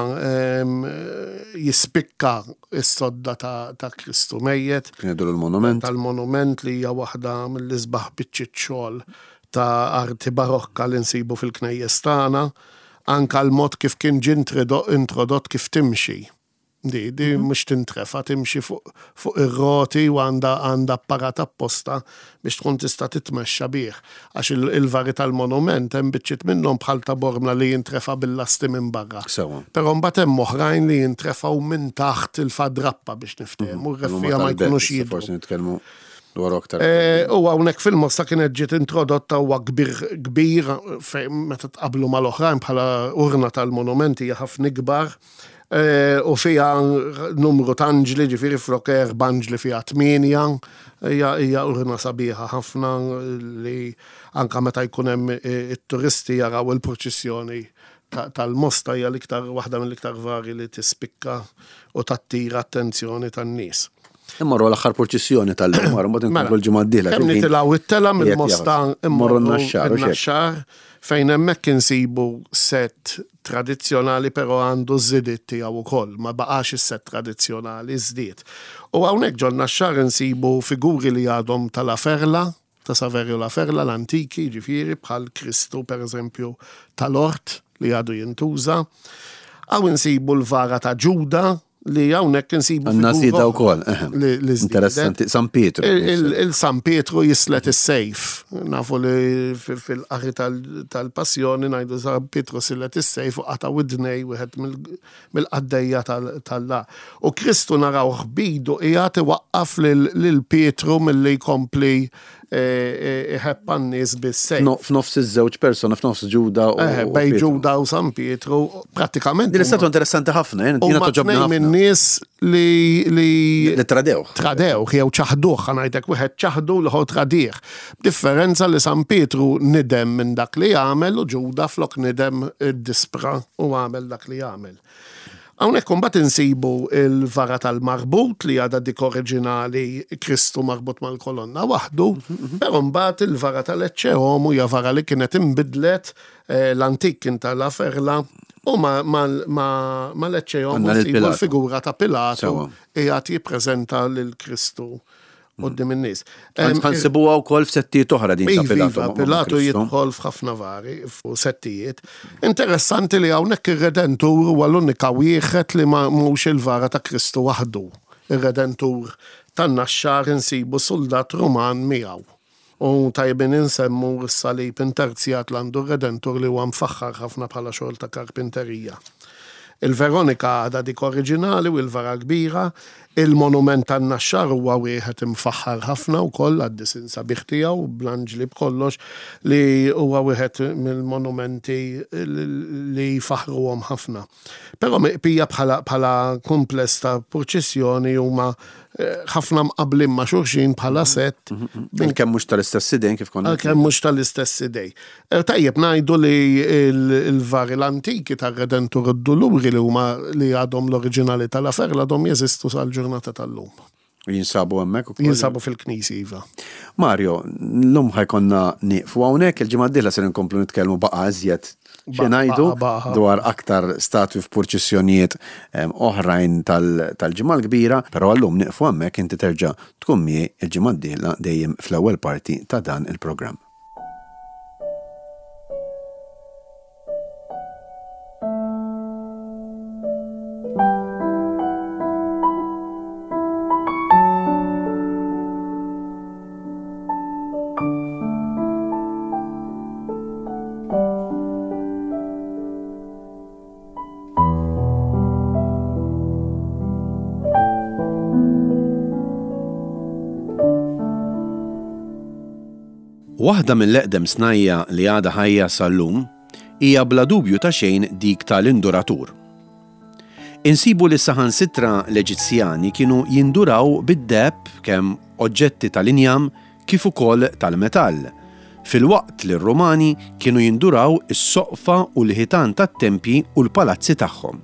B: jispikka s-sodda ta' Kristu mejjed.
A: Kienedu l-monument.
B: Tal-monument li hija waħda mill-isbaħ biċċiet xogħol ta' arti barokka li nsibu fil-knejjes tagħna, anka l-mod kif kien ġie introdott kif timxi. Di mux tintrefa, timxi fuq ir-roti u għanda apparat apposta biex tkun tista' titmexxa bih. Għax il-vari tal-monument hemm biċċiet minnhom bħal ta' bormla li jintrefa bil-lasti minn barra. Però mbagħad hemm oħrajn li jintrefaw minn taħt il-fadrappa biex niftehmu, r-reffija ma jkunux jidru.
A: Forsi nitkellmu dwar aktar.
B: U hawnhekk fil-Mosta kienet ġiet introdotta huwa kbir meta tqablu mal-oħrajn bħala urna tal-monumenti hija ħafna kbar. U fija numru tanġli ġifiri flok 4 banġli fija 8, hija urna sabiħa ħafna li anka meta jkun hemm it-turisti jaraw il-proċessjoni tal-Mosta hija l-iktar waħda mill-iktar vari li tispikka u tattira attenzjoni tan-nies.
A: Immorru l-aħħar proċessjoni tal-Mar, mbagħad inkomplu l-ġimgħa d-dieħla.
B: Hemm nitilgħu it-tela mill-Mosta
A: immorru n-naxxar
B: fejn hemmhekk insibu set tradizzjonali però għandu żidiet tiegħu wkoll, ma baqax is-set tradizzjonali żdied. U hawnhekk ġol naxxar insibu figuri li għadhom tal-Aferla, ta' Saverio l-Aferla l-antiki, ġifieri bħal Kristu pereżempju tal-Ort li għadu jintuża. Aw insibu l-vara ta' Ġuda li hawnhekk insibu
A: figura wkoll. Interessanti, San Pietru.
B: Il-San Pietru jislet is-sejf. Nafu li fil-qari tal-Passjoni ngħidu San Pietru sillet is-sejf u qata' widnej wieħed mill-qaddejja tal-la. U Kristu naraw ħbidu qiegħed iwaqqaf lil Pietru milli jkompli iħebba n-nies bis-sejf.
A: F'nofs iż-żewġ persuna, f'nofs Ġuda u
B: bej Ġuda u San Pietru prattikament.
A: Din is-satu interessanti ħafna, jiena toġobni ħafna. Nies
B: li
A: tradew.
B: Jew ċaħduh, ngħidlek wieħed ċaħdu li ħu tradih. Differenza li San Pietru nidem minn dak li jagħmel u Ġuda flok nidem id-dispra u għamel dak li jagħmel. Hawnhekk imbagħad insibu il-vara tal-marbut li għadha dik oriġinali Kristu marbut mal-kolonna waħdu, però mbagħad il-vara tal-eċċeomu hija vara li kienet inbidlet l-antik kien tal-Aferla u ma l-eċċeomu nsibu l-figura ta' Pilatu qiegħed jippreżenta lil Kristu qudiem in-nies.
A: Ħansibuha wkoll f'settijiet oħra din ta' Pilatu.
B: Pilatu jidħol f'ħafna vari u settijiet. Interessanti li hawnhekk ir-Redentur huwa l-unika wieħed li ma mhux il-vara ta' Kristu waħdu. Ir-Redentur tan-naxxar insibu soldat Ruman miegħu. U tajbin insemmu s-salib interzjat l-għandu r-Redentur li huwa mfaħħar ħafna bħala xogħol ta' karpinterija. Il-Veronika għadha dik oriġinali u l-vara kbira, il-monument tan-naxxar huwa wieħed imfaħħar ħafna wkoll għad-disin sabiħ tiegħu blanġli b'kollox li huwa wieħed mill-monumenti li jfaħruhom ħafna. Però pija bħala kumpless ta' proċessjoni huma ħafna mqablin ma' xulxin bħala set.
A: Kemm mhux tal-istess idej kif konna.
B: Kemm mhux tal-istess idej. Tajjeb ngħidu li l-vari l-antiki tar-Redentur id-Duluri li huma li għadhom l-oriġinali tal-Aferla għadhom jeżistu sal-ġurnata tal-lum.
A: Jinsabu hemmhekk ukoll.
B: Jinsabu fil-Knisja iva.
A: Mario, l-lum ħajkonna nieqfu hawnhekk il-ġimgħa d-dieħla se nkomplu nitkellmu baqa' iżjed xenajdu dwar aktar statwi f'proċessjonijiet oħrajn tal-ġimgħa l-kbira, però għallum nieqfu hemmhekk inti terġa' tkun miegħi il-ġimgħa d-dieħla dejjem fl-ewwel parti ta' dan il-programm. Waħda mill-eqdem snajja li għadha ħajja sal-lum hija bla dubju ta' xejn dik tal-induratur. Insibu li saħansitra l-Eġizzjani kienu jinduraw bid-deheb kemm oġġetti tal-injam kif ukoll tal-metall, filwaqt li r-Rumani kienu jinduraw is-soqfa u l-ħitan tat-tempji u l-palazzi tagħhom.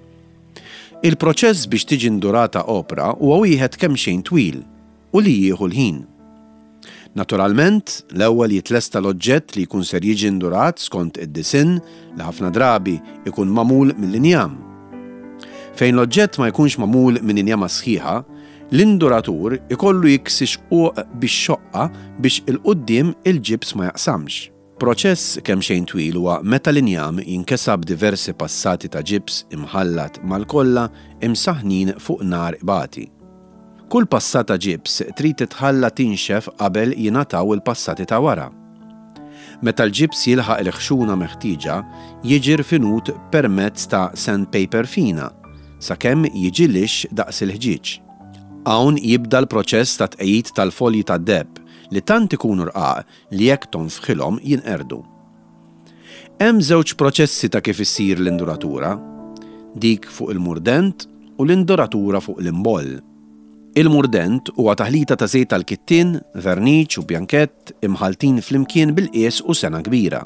A: Il-proċess biex tiġi indurata opra huwa wieħed kemm xejn twil u li jieħu l-ħin. Naturalment, l-ewwel jitlesta l-oġġett li jkun ser jiġi indurat skont id-disinn li ħafna drabi ikun magħmul mill-injam. Fejn l-oġġett ma jkunx magħmul minn injama sħiħa, l-induratur ikollu jiksi xquq bix-xoqqa biex il-qudiem il-ġibs ma jaqsamx. Proċess kemm xejn twil huwa meta l-injam jinkesab diversi passati ta' ġibs imħallat mal-kolla imsaħnin fuq nar qbati. Kull passata ġibs trid titħalla tinxef qabel jingħataw il-passati ta' wara. Meta l-ġibs jilħaq il-ħxuna meħtieġa, jiġi rfinut permezz ta' sandpaper fina, sakemm jiġi lix daqs il-ħġieġ. Hawn jibda l-proċess ta' tqejjid tal-folji tad-deheb li tant ikunu rqaq li jekk tonfħilhom jinqerdu. Hemm żewġ proċessi ta' kif issir l-induratura, dik fuq il-murdent u l-induratura fuq l-imboll. Il-murdent huwa taħlita ta' żejt tal-kittin, verniċ u bjankett imħaltin flimkien bil-qies u sena kbira.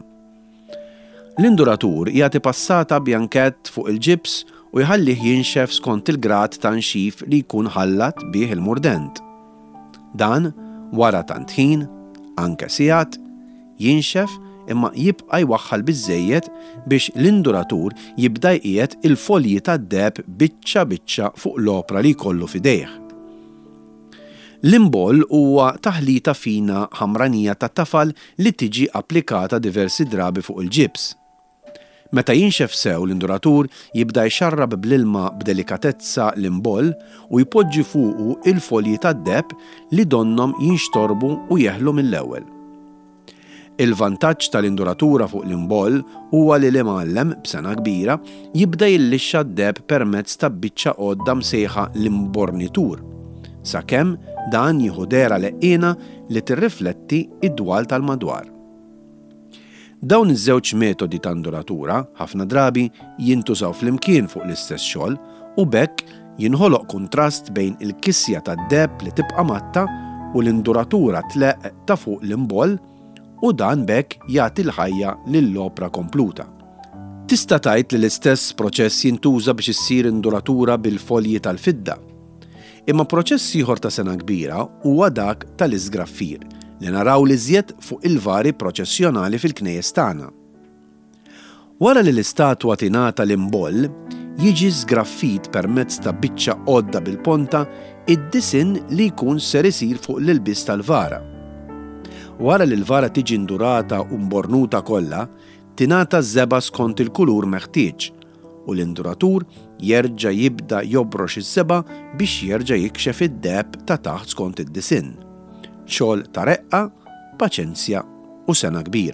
A: L-induratur jagħti passata bjankett fuq il-ġibs u jħallih jinxef skont il-grad ta' nxif li jkun ħallat bih il-murdent. Dan, wara tant ħin, anke sigħat, jinxef imma jibqa' jwaħħal biżżejjed biex l-induratur jibda jqiegħed il-folji tad-deheb biċċa biċċa fuq l-opra li jkollu f'idejh. L-imboll huwa taħlita fina ħamranija ta' tafal li tiġi applikata diversi drabi fuq il-ġibs. Meta jinxef sew l-induratur jibda jxarrab bl-ilma b'delikatezza l-imboll u jpoġġi fuqu il-folji tad-deheb li donnom jinxtorbu u jeħlu mill-ewwel. Il-vantaġġ tal-induratura fuq l-imboll huwa li l-imgħallem b'sena kbira jibda jillixxa d-deheb permezz ta' biċċa għodda msejħa l-imbornitur, sakemm dan jieħu dera leqqiena li tirrifletti id-dwal tal-madwar. Dawn iż-żewġ metodi ta' induratura ħafna drabi jintużaw flimkien fuq l-istess xogħol u bekk jinħoloq kontrast bejn il-kissja tad-deheb li tibqa' matta u l-induratura tleq ta' fuq l-imboll u dan bekk jagħti l-ħajja lill-opra kompluta. Tista' tgħid li l-istess proċess jintuża biex issir induratura bil-folji tal-fidda. Imma proċess ieħor ta' sena kbira huwa dak tal-iżgraffir li naraw li żjed fuq il-vari proċessjonali fil-knejjes tagħna. Wara li l-istatwa tingħata l-imboll, jiġi żgraffit permezz ta' biċċa għodda bil-ponta id-disinn li jkun ser isir fuq l-ilbies tal-vara. Wara li l-vara tiġi indurata u mbornuta kollha, tingħata żeba skont il-kulur meħtieġ u l-induratur jerġa' jibda jobrox iż-żeba biex jerġa' jikxef id-deheb ta' taħt skont id-disinn. Xogħol ta' reqqa, paċenzja u sena kbira.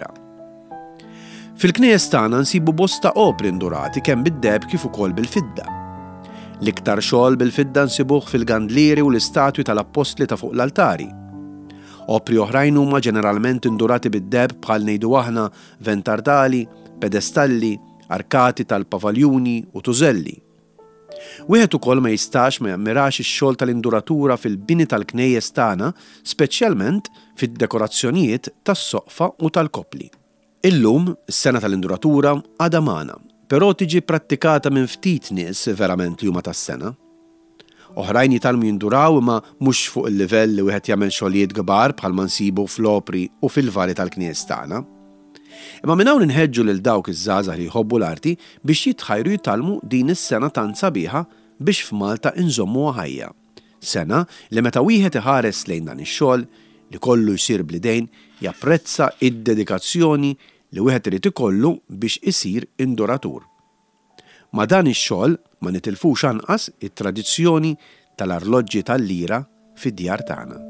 A: Fil-knejjes tagħna nsibu bosta opri indurati kemm bid-deheb kif ukoll bil-fidda. L-iktar xogħol bil-fidda nsibuh fil-gandlieri u l-istatwi tal-Apostli ta' fuq l-altari. Opri oħrajn huma ġeneralment indurati bid-deheb bħal ngħidu aħna ventardali, pedestalli, arkati tal-pavaljuni u tużelli. Wieħed ukoll ma jistax ma jammirax ix-xogħol tal-induratura fil-bini tal-knejjes tagħna, speċjalment fid-dekorazzjonijiet tas-soqfa u tal-kopli. Illum, is-sena tal-induratura għadha magħna, però tiġi prattikata minn ftit nies verament li huma tas-sena. Oħrajn jitalmu jinduraw imma mhux fuq il-livell li wieħed jagħmel xogħlijiet kbar bħalma nsibu fl-opri u fil-vari tal-knejjes tagħna. Imma minn hawn inħeġġu lil dawk iż-żgħażagħ li jħobbu l-arti biex jitħajru jitalmu din is-sena tant sabiħa biex f'Malta inżommuha ħajja. Sena li meta wieħed iħares lejn dan ix-xogħol li kollu jsir bl-idejn japprezza id-dedikazzjoni li wieħed irid ikollu biex isir induratur. Ma dan ix-xogħol ma nitilfux anqas it-tradizzjoni tal-arloġġi tal-lira fid-djar tagħna.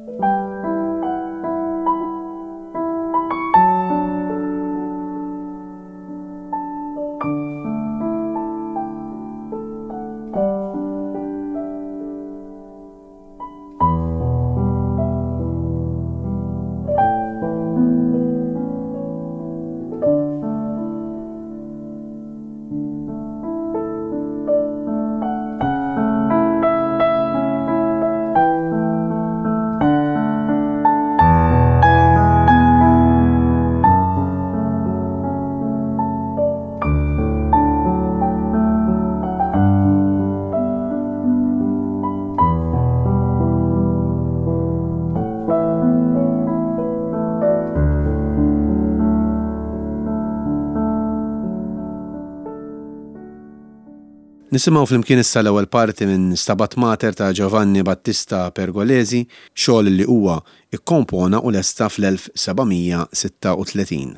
A: Nisimgħu flimkien issa l-ewwel parti minn Stabat Mater ta' Giovanni Battista Pergolesi, xogħol li huwa ikkompona u lesta fl-1736.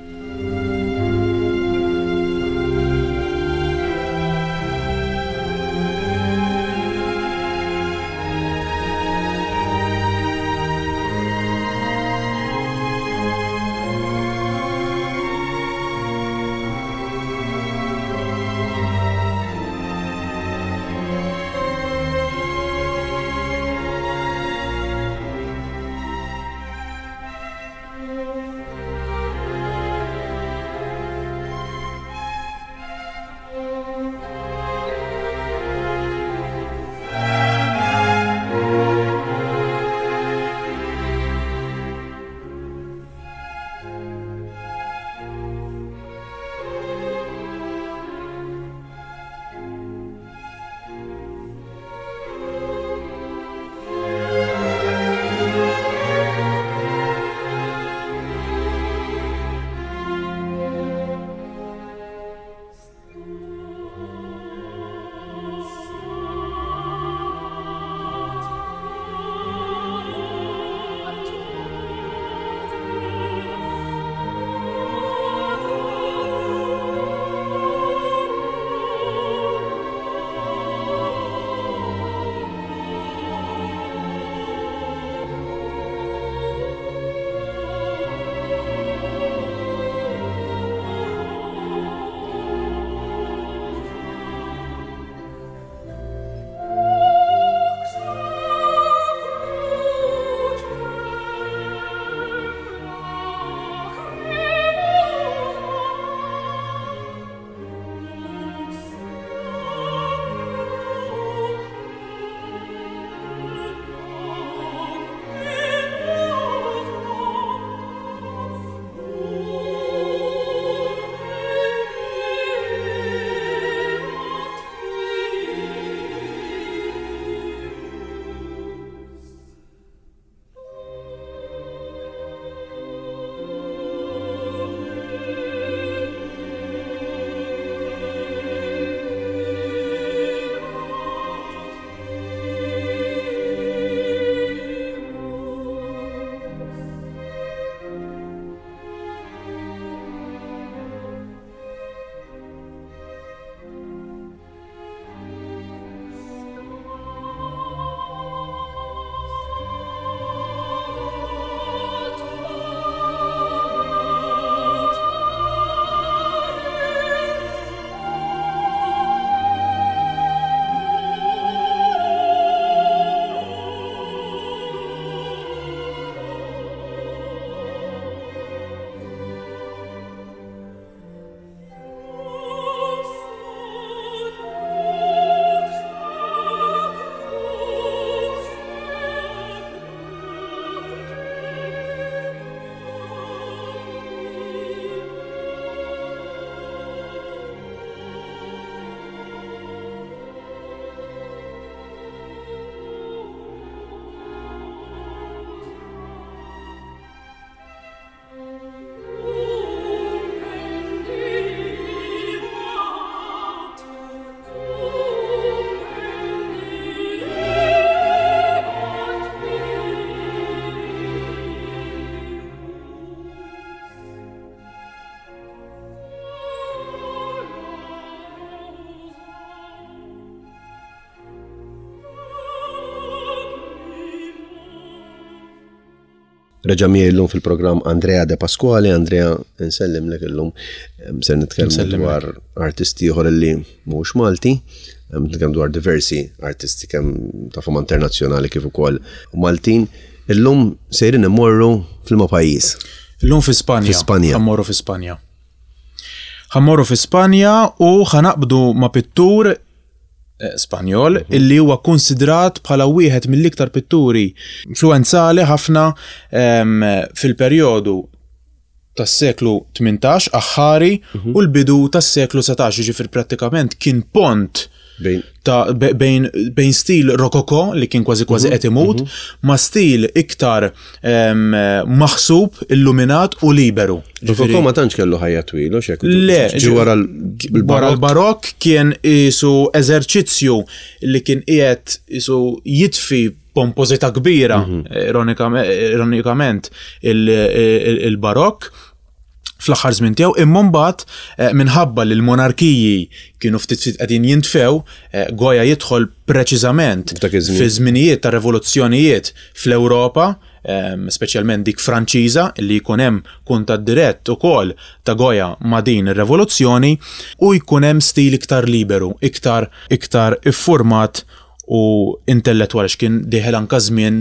E: Reġa' miegħi llum fil-programm Andrea De Pasquale. Andrea, nsellimlek illum se nitkellmu dwar artisti oħra li mhux Malti, nitkellmu dwar diversi artisti kemm tafhom internazzjonali kif ukoll Maltin. Illum sejrin immorru fil-ma pajjiż.
F: Illum fi Spanja. Ħammorru fi Spanja. Ħammorru fi Spanja u ħanaqbdu ma' pittur Spanjol illi huwa konsidrat bħala wieħed mill-iktar pitturi influenzali ħafna fil-perjodu tas-seklu 18 aħħari u l-bidu tas-seklu 17, ġifier prattikament kien pont bejn stil rokoko li kien kważi qed imut ma' stil iktar maħsub, illuminat u liberu.
E: Rokoko ma tantx kellu ħajja twila x'hekk.
F: Le, wara l-barokk kien isu eżerċizzju li kien qiegħed isu jitfi pompożità kbira ironikament il-barokk fl-aħħar żmien tiegħu imma mbagħad minħabba li l-monarkiji kienu ftit qegħdin jintfew, Goya jidħol preċiżament fi żminijiet ta' revoluzzjonijiet fl-Ewropa, speċjalment dik Franċiża li jkun hemm kuntatt dirett ukoll ta' Goya ma' din ir-revoluzzjoni u jkun hemm stil iktar liberu, iktar iffurmat u intellettwali x'kien dieħel anke żmien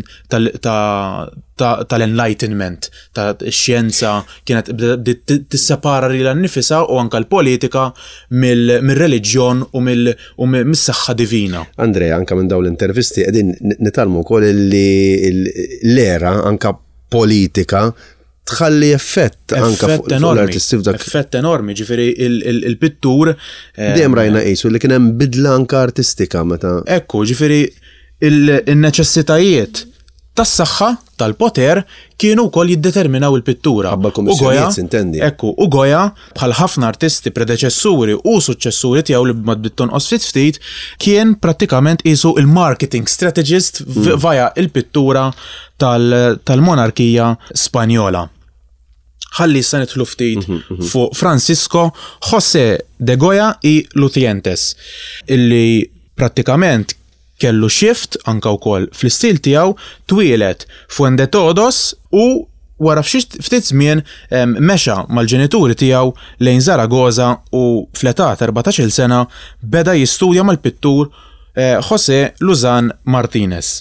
F: tal-enlightenment, ta' xjenza kienet tissepara lilha nnifisha u anke l-politika mill-reliġjon u mis-saħħa divina.
E: Andrea, anke minn dawn l-intervisti qegħdin nitalmu wkoll li l-era anke politika tħalli effett anke fuq l-artisti f'dak.
F: Effett enormi, ġifieri il-pittur
E: dejjem rajna qisu li kien hemm bidla anke artistika meta.
F: Ekku, ġifieri il-neċessitajiet tas-saħħa tal-poter kienu wkoll jiddeterminaw il-pittura.
E: U Goya intendi.
F: Ekku, u Goya bħal ħafna artisti predeċessuri u suċċessuri tiegħu li ma bittonqos ftit kien prattikament qisu il-marketing strategist via il-pittura tal-monarkija Spanjola. Ħalli issa nidħlu ftit fuq Francisco José de Goya y Lucientes illi prattikament kellu shift anka wkoll fl-istil tiegħu twieled Fuente Todos u wara ftit żmien mexa mal-ġenituri tiegħu lejn Zaragoza u fl-età ta' 14-il sena beda jistudja mal-pittur José Luzán Martínez.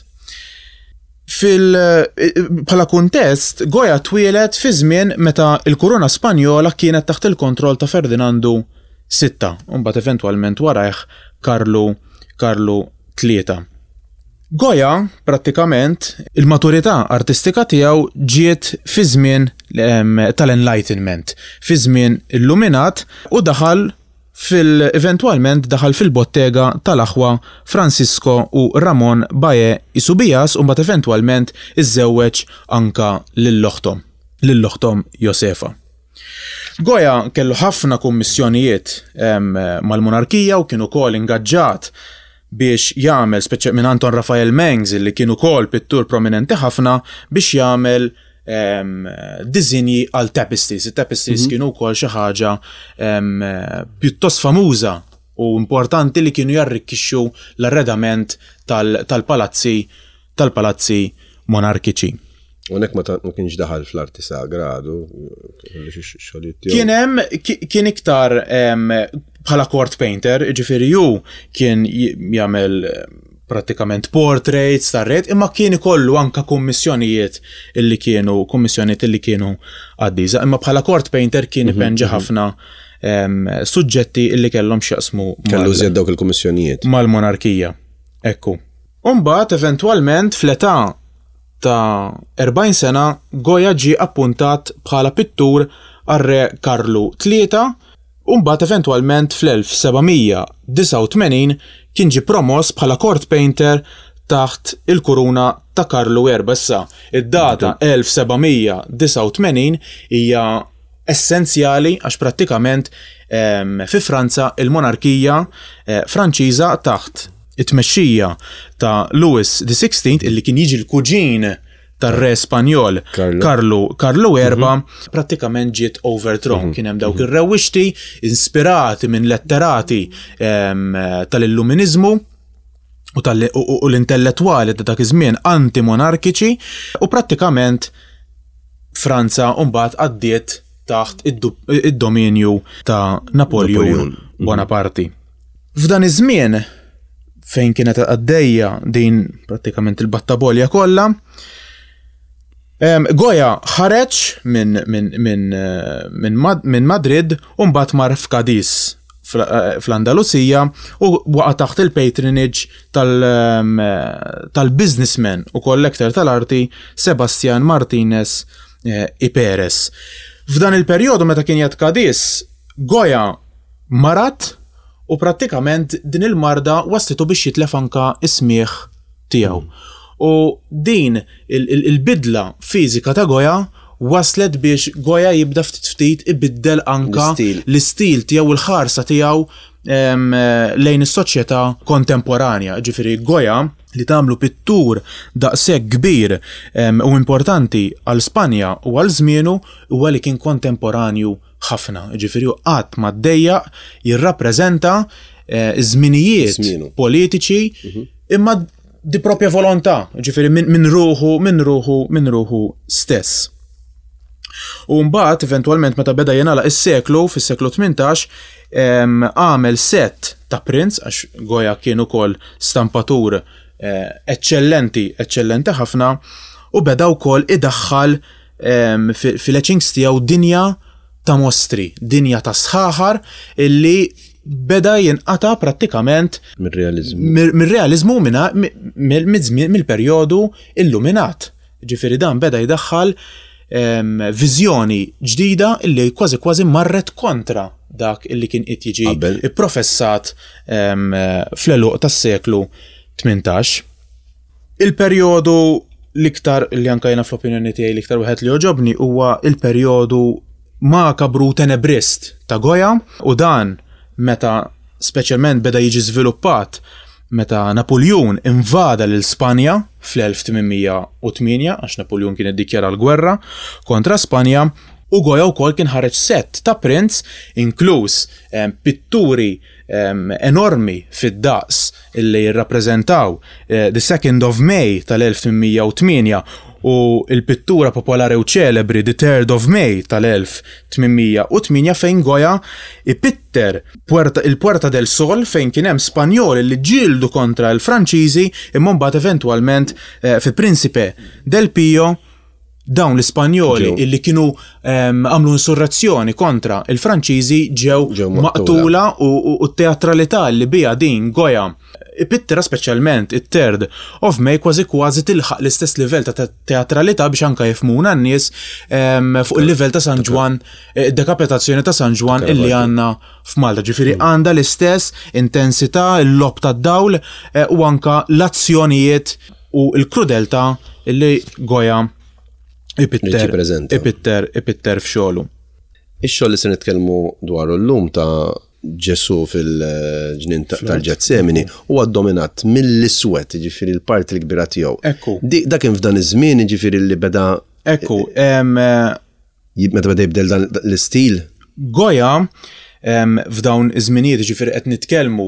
F: Bħala kuntest, Goya twieled fi żmien meta l-Kuruna Spanjola kienet taħt il-kontroll ta' Ferdinandu VI, u mbagħad eventwalment warajh Karlu III. Goya, prattikament, il-maturità artistika tiegħu ġiet fi żmien tal-Enlightenment, fi żmien illuminat u eventwalment daħal fil-bottega tal-aħwa Francisco u Ramon Baye Isubias u mbagħad eventwalment iżżewweġ anka lill-oħtom Josefa. Goya kellu ħafna kummissjonijiet mal-monarkija u kien ukoll ingaġġat biex jagħmel minn Anton Raphael Mengs li kien ukoll pittur prominenti ħafna biex jagħmel diżinji għal tapestries. Il-tapestries kienu wkoll xi ħaġa pjuttost famuża u importanti li kienu jarrikkixxu l-arredament tal-palazzi monarkiċi.
E: U hekk ma kienx daħal fl-arti sagradu
F: kien iktar bħala court painter, ġifieri kien jagħmel prattikament portraits tar-red, imma kien ikollu anke kummissjonijiet illi kienu għaddiża, imma bħala court painter kien ipenġa ħafna suġġetti illi kellhom x'jaqsmu
E: żjed dawk il-kummissjonijiet
F: mal-monarkija. Ekku. U mbagħad eventwalment fl-età ta' 40 sena Goya ġie appuntat bħala pittur għar-re Karlu III u mbagħad eventwalment fl-1789 kien ġie promoss bħala court painter taħt il-kuruna ta' Karlu IV. Issa, id-data 1789 hija essenzjali għax prattikament fi Franza il-monarkija Franċiża taħt it-tmexxija ta' Louis XVI illi kien jiġi l-kuġin tar-re Spanjol Karlu IV prattikament ġiet overthrown. Kien hemm dawk ir-rewwixti inspirati minn letterati tal-Illuminizmu u l-intellettwali ta' dak iż-żmien antimonarkiċi u prattikament Franza mbagħad għaddiet taħt id-dominju ta' Napoleon Bonaparte. F'dan iż-żmien fejn kienet għaddejja din prattikament il-battabolja kollha, Goya ħareġ minn Madrid u mbagħad mar f'Cadiz fl-Andalusija u waqa' taħt il-patronage tal-businessman u collector tal-arti Sebastián Martínez y Pérez. F'dan il-perjodu meta kien jgħid Cadiz, Goya marat u prattikament din il-marda waslitu biex jitlef anka is-smieħ tiegħu. U din il-bidla fiżika ta' Goya waslet biex Goya jibda ftit ibiddel anka l-istil tiegħu u l-ħarsa tiegħu lejn is-soċjetà kontemporanja. Ġifieri Goya li tagħmlu pittur daqshekk kbir u importanti għal Spanja u għal żmienu huwa li kien kontemporanju ħafna. Ġifieri qatt ma ddejjaq jirrappreżenta żminijiet politiċi imma di propja volontà, ġifieri minn ruħu stess. U mbagħad eventwalment meta beda jingħalaq is-seklu fis-seklu 18 għamel set ta' prints għax Goya kien ukoll stampatur eċċellenti ħafna u beda wkoll idaħħal fil-etchings tiegħu dinja ta' mostri, dinja ta' sħaħar illi beda jinqata prattikament mir-realizmu mill-perjodu illuminat. Ġifieri dan beda jidaħħal viżjoni ġdida illi kważi marret kontra dak illi kien qed jiġi ipprofessat fl-eluq tas-seklu 18. Il-perjodu l-iktar li anke jiena fl-opinjoni tiegħi l-iktar wieħed li joġobni huwa il-perjodu makabru tenebrist ta' Goya u dan meta speċjalment beda jiġi żviluppat meta Napoleon invada l-Spanja fl-1808 għax Napoleon kien iddikjara l-gwerra kontra Spanja u Goya wkoll kien ħareġ set ta' prints inkluż pitturi enormi fid-daqs illi jirrappreżentaw The 2nd of May tal-1808 u il-pittura popolari u ċelebri The 3rd of May tal-1808 fejn Goya ipitter il-Puerta del Sol fejn kien hemm Spanjoli li ġildu kontra l-Franċiżi imma mbagħad eventwalment fi Principe del Pio dawn l-Ispanjoli illi kienu għamlu insurrezzjoni kontra il-Franċiżi ġew maqtula u t-teatralità li bija din Goya ipittera speċjalment it-3rd of May kważi tilħaq l-istess livell ta' teatralità biex anke jifhmuna n-nies fuq il-livell ta' San Juan, dekapitazzjoni ta' San Juan illi għandna f'Malta. Ġifieri għandha l-istess intensità, il-lob tad-dawl u anke l-azzjonijiet u l-krudeltà illi Goya ipitter f'xogħlu.
E: Ix-xogħol li se nitkellmu dwaru llum ta' Ġesu fil-ġnien tal-Ġetsemini huwa dominat mill-iswed, ġifieri l-parti l-kbira tiegħu.
F: Ekku.
E: Dak kien f'dan iż-żmien ġifieri li beda
F: Ekku.
E: Meta beda jibdel dan l-istil.
F: Goya f'dawn iż-żminijiet ġifieri qed nitkellmu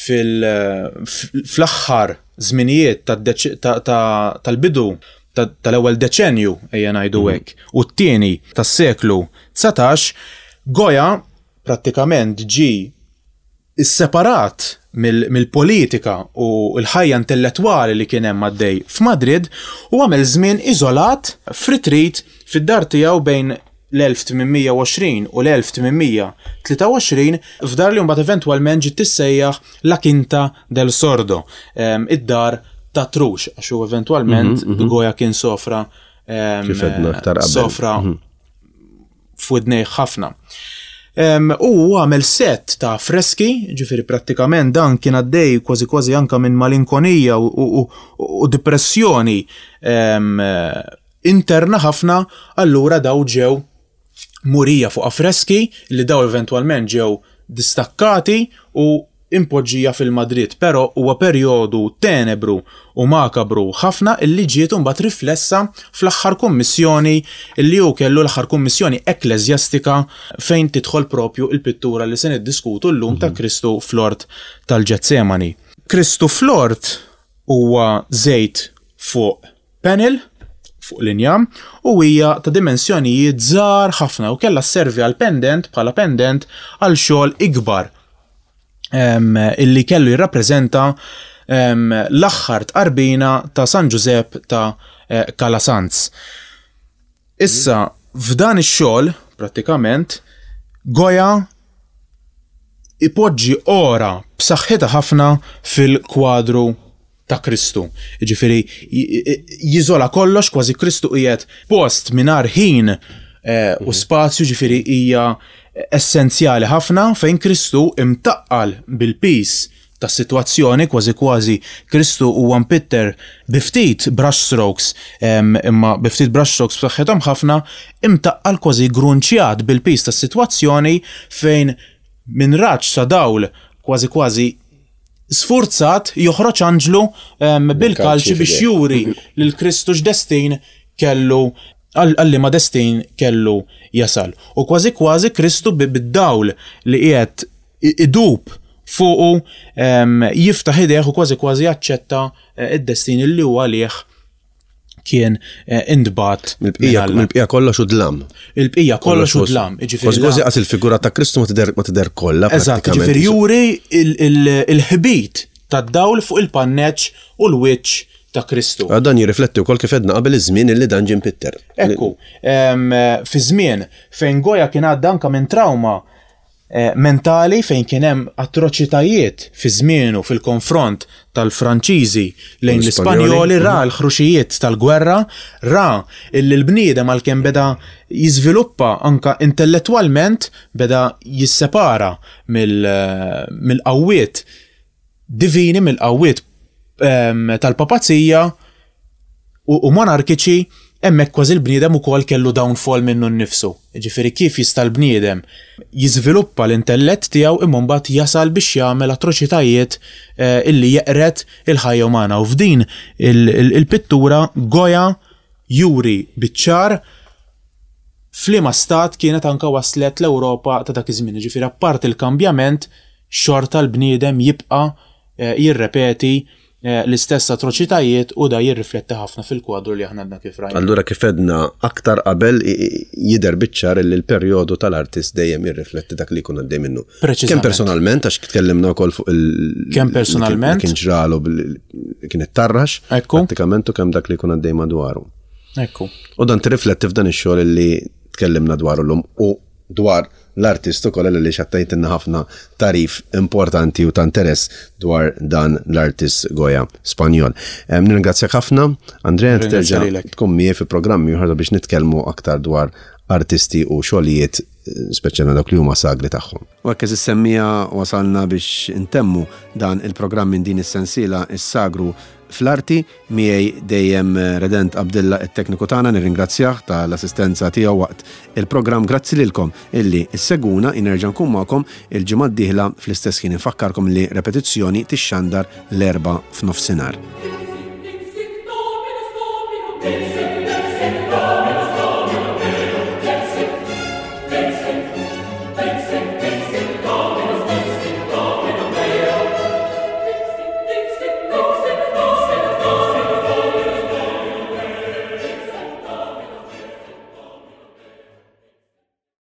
F: fl-aħħar żminijiet tal-bidu tal-ewwel deċenju ejja ngħidu hekk u t-tieni tas-seklu 19 Goya prattikament ġi isseparat mill-politika u l-ħajja intellettwali li kien hemm għaddej f'Madrid u għamel żmien iżolat f'ritrit fid-dar tiegħu bejn l-1820 u l-1823 f'dar li mbagħad eventwalment ġiet tissejjaħ La Quinta del Sordo, id-dar ta' Trux, għax hu eventwalment Goya kien sofra f'widnejh ħafna. U għamel set ta' freski, ġifieri prattikament dan kien għaddej kważi anke minn malinkonija u depressjoni interna ħafna, allura daw ġew murija fuq affreski li daw eventwalment ġew distakkati u impoġġija fil-Madrid, però huwa perjodu tenebru u makabru ħafna illi ġiet imbagħad riflessa fl-aħħar kummissjoni illi hu kellu l-aħħar kummissjoni ekleżjastika fejn tidħol propju il-pittura li se niddiskutu llum ta' Kristu fl-Ort tal-Ġetsemani. Kristu fl-Ort huwa żejt fuq panel fuq linja u hija ta' dimensjonijiet żgħar ħafna u kellha sservi għal pendent bħala pendent għal xogħol ikbar. Illi kellu jirrappreżenta l-aħħar tqarbina ta' San Giuseppe ta' Calasanz. Issa f'dan ix-xogħol prattikament Goya ipoġġi ora b'saħħitha ħafna fil-kwadru ta' Kristu. Jiġifieri jiżola kollox kważi Kristu qiegħed post mingħajr ħin u spazju, ġifieri hija essenzjali ħafna fejn Kristu imtaqqal bil-peace tas sitwazzjoni kważi Kristu huwa mpitter biftit brush strokes, imma biftit brush strokes b'saħħithom ħafna imtaqqal kważi grunċjat bil-peace tas sitwazzjoni fejn minn raġġ ta' dawl kważi sfurzat joħroġ anġlu bil-kalċi biex juri lil Kristu x'destin kellu għalli ma destin kellu jasal. U kważi Kristu bid-dawl li qiegħed idub fuqu jiftaħ idejh u kważi jaċċetta id-destin li huwa għalih kien indbat
E: mill-bqija kollox u dlam.
F: Il-bqija kollox u dlam.
E: Kważi qas il-figura ta' Kristu ma tidher kollha.
F: Eżatt, ġifieri juri il-ħbit tad-dawl fuq il-panneġġ u l-wiċċ ta' Kristu.
E: Dan jirrifletti wkoll kif edna qabel iż-żmien illi dan ġie mpitter.
F: Ekku, fi żmien fejn Goya kien għadda anke minn trauma mentali fejn kien hemm atroċitajiet fi żmienu fil-konfront tal-Franċiżi lejn l-Ispanjoli, ra l-ħruxijiet tal-gwerra, ra illi l-bniedem għalkemm beda jiżviluppa anka intellettwalment beda jissepara mill-qawwiet divini, mill-qawwiet tal-papazija u monarkiċi. Hemmhekk kważi l-bniedem ukoll kellu downfall minnu nnifsu. Ġifieri kif jista' l-bniedem jiżviluppa l-intellett tiegħu imma mbagħad jasal biex jagħmel atroċitajiet illi jeqret il-ħajja umana. U f'din il-pittura Goya juri biċ-ċar f'liema stat kienet anke waslet l-Ewropa ta' dak iż-żmien. Ġifieri apparti il-kambjament xorta l-bniedem jibqa' jirrepeti l-istess atroċitajiet u da jirrifletti ħafna fil-kwadru li aħna għandna kif rajna.
E: Allura kif edna aktar qabel jidher biċ-ċar li l-perjodu tal-artist dejjem jirrifletti dak li jkun għaddej minnu. Kemm personalment għax tkellimna wkoll fuq
F: kemm personalment
E: kien ġralu kien ittarrax prattikament u kemm dak li jkun għaddej madwaru.
F: Ekku.
E: U dan tirrifletti f'dan ix-xogħol li tkellimna dwaru llum u dwar l-artist ukoll li xattajtinna ħafna tarif importanti u ta' interess dwar dan l-artist Goya Spanjol. Nirringrazzjak ħafna, Andrea, terġa' tkun miegħi fi programmi ħarda biex nitkellmu aktar dwar artisti u xogħlijiet speċjalment dawk li huma sagri tagħhom.
A: U hekk is-semmija wasalna biex intemmu dan il-programm minn din is-sensiela is-sagru fl-arti miegħi dejjem Redent Abdilla it-tekniku tagħna nirringrazzjah tal-assistenza tiegħu waqt il-programm. Grazzi lilkom illi isseguna nerġa' nkun magħkom il-ġimgħa d-dieħla fl-istess ħin infakkarkom li repetizzjoni tixxandar l-4 f'nofsinhar.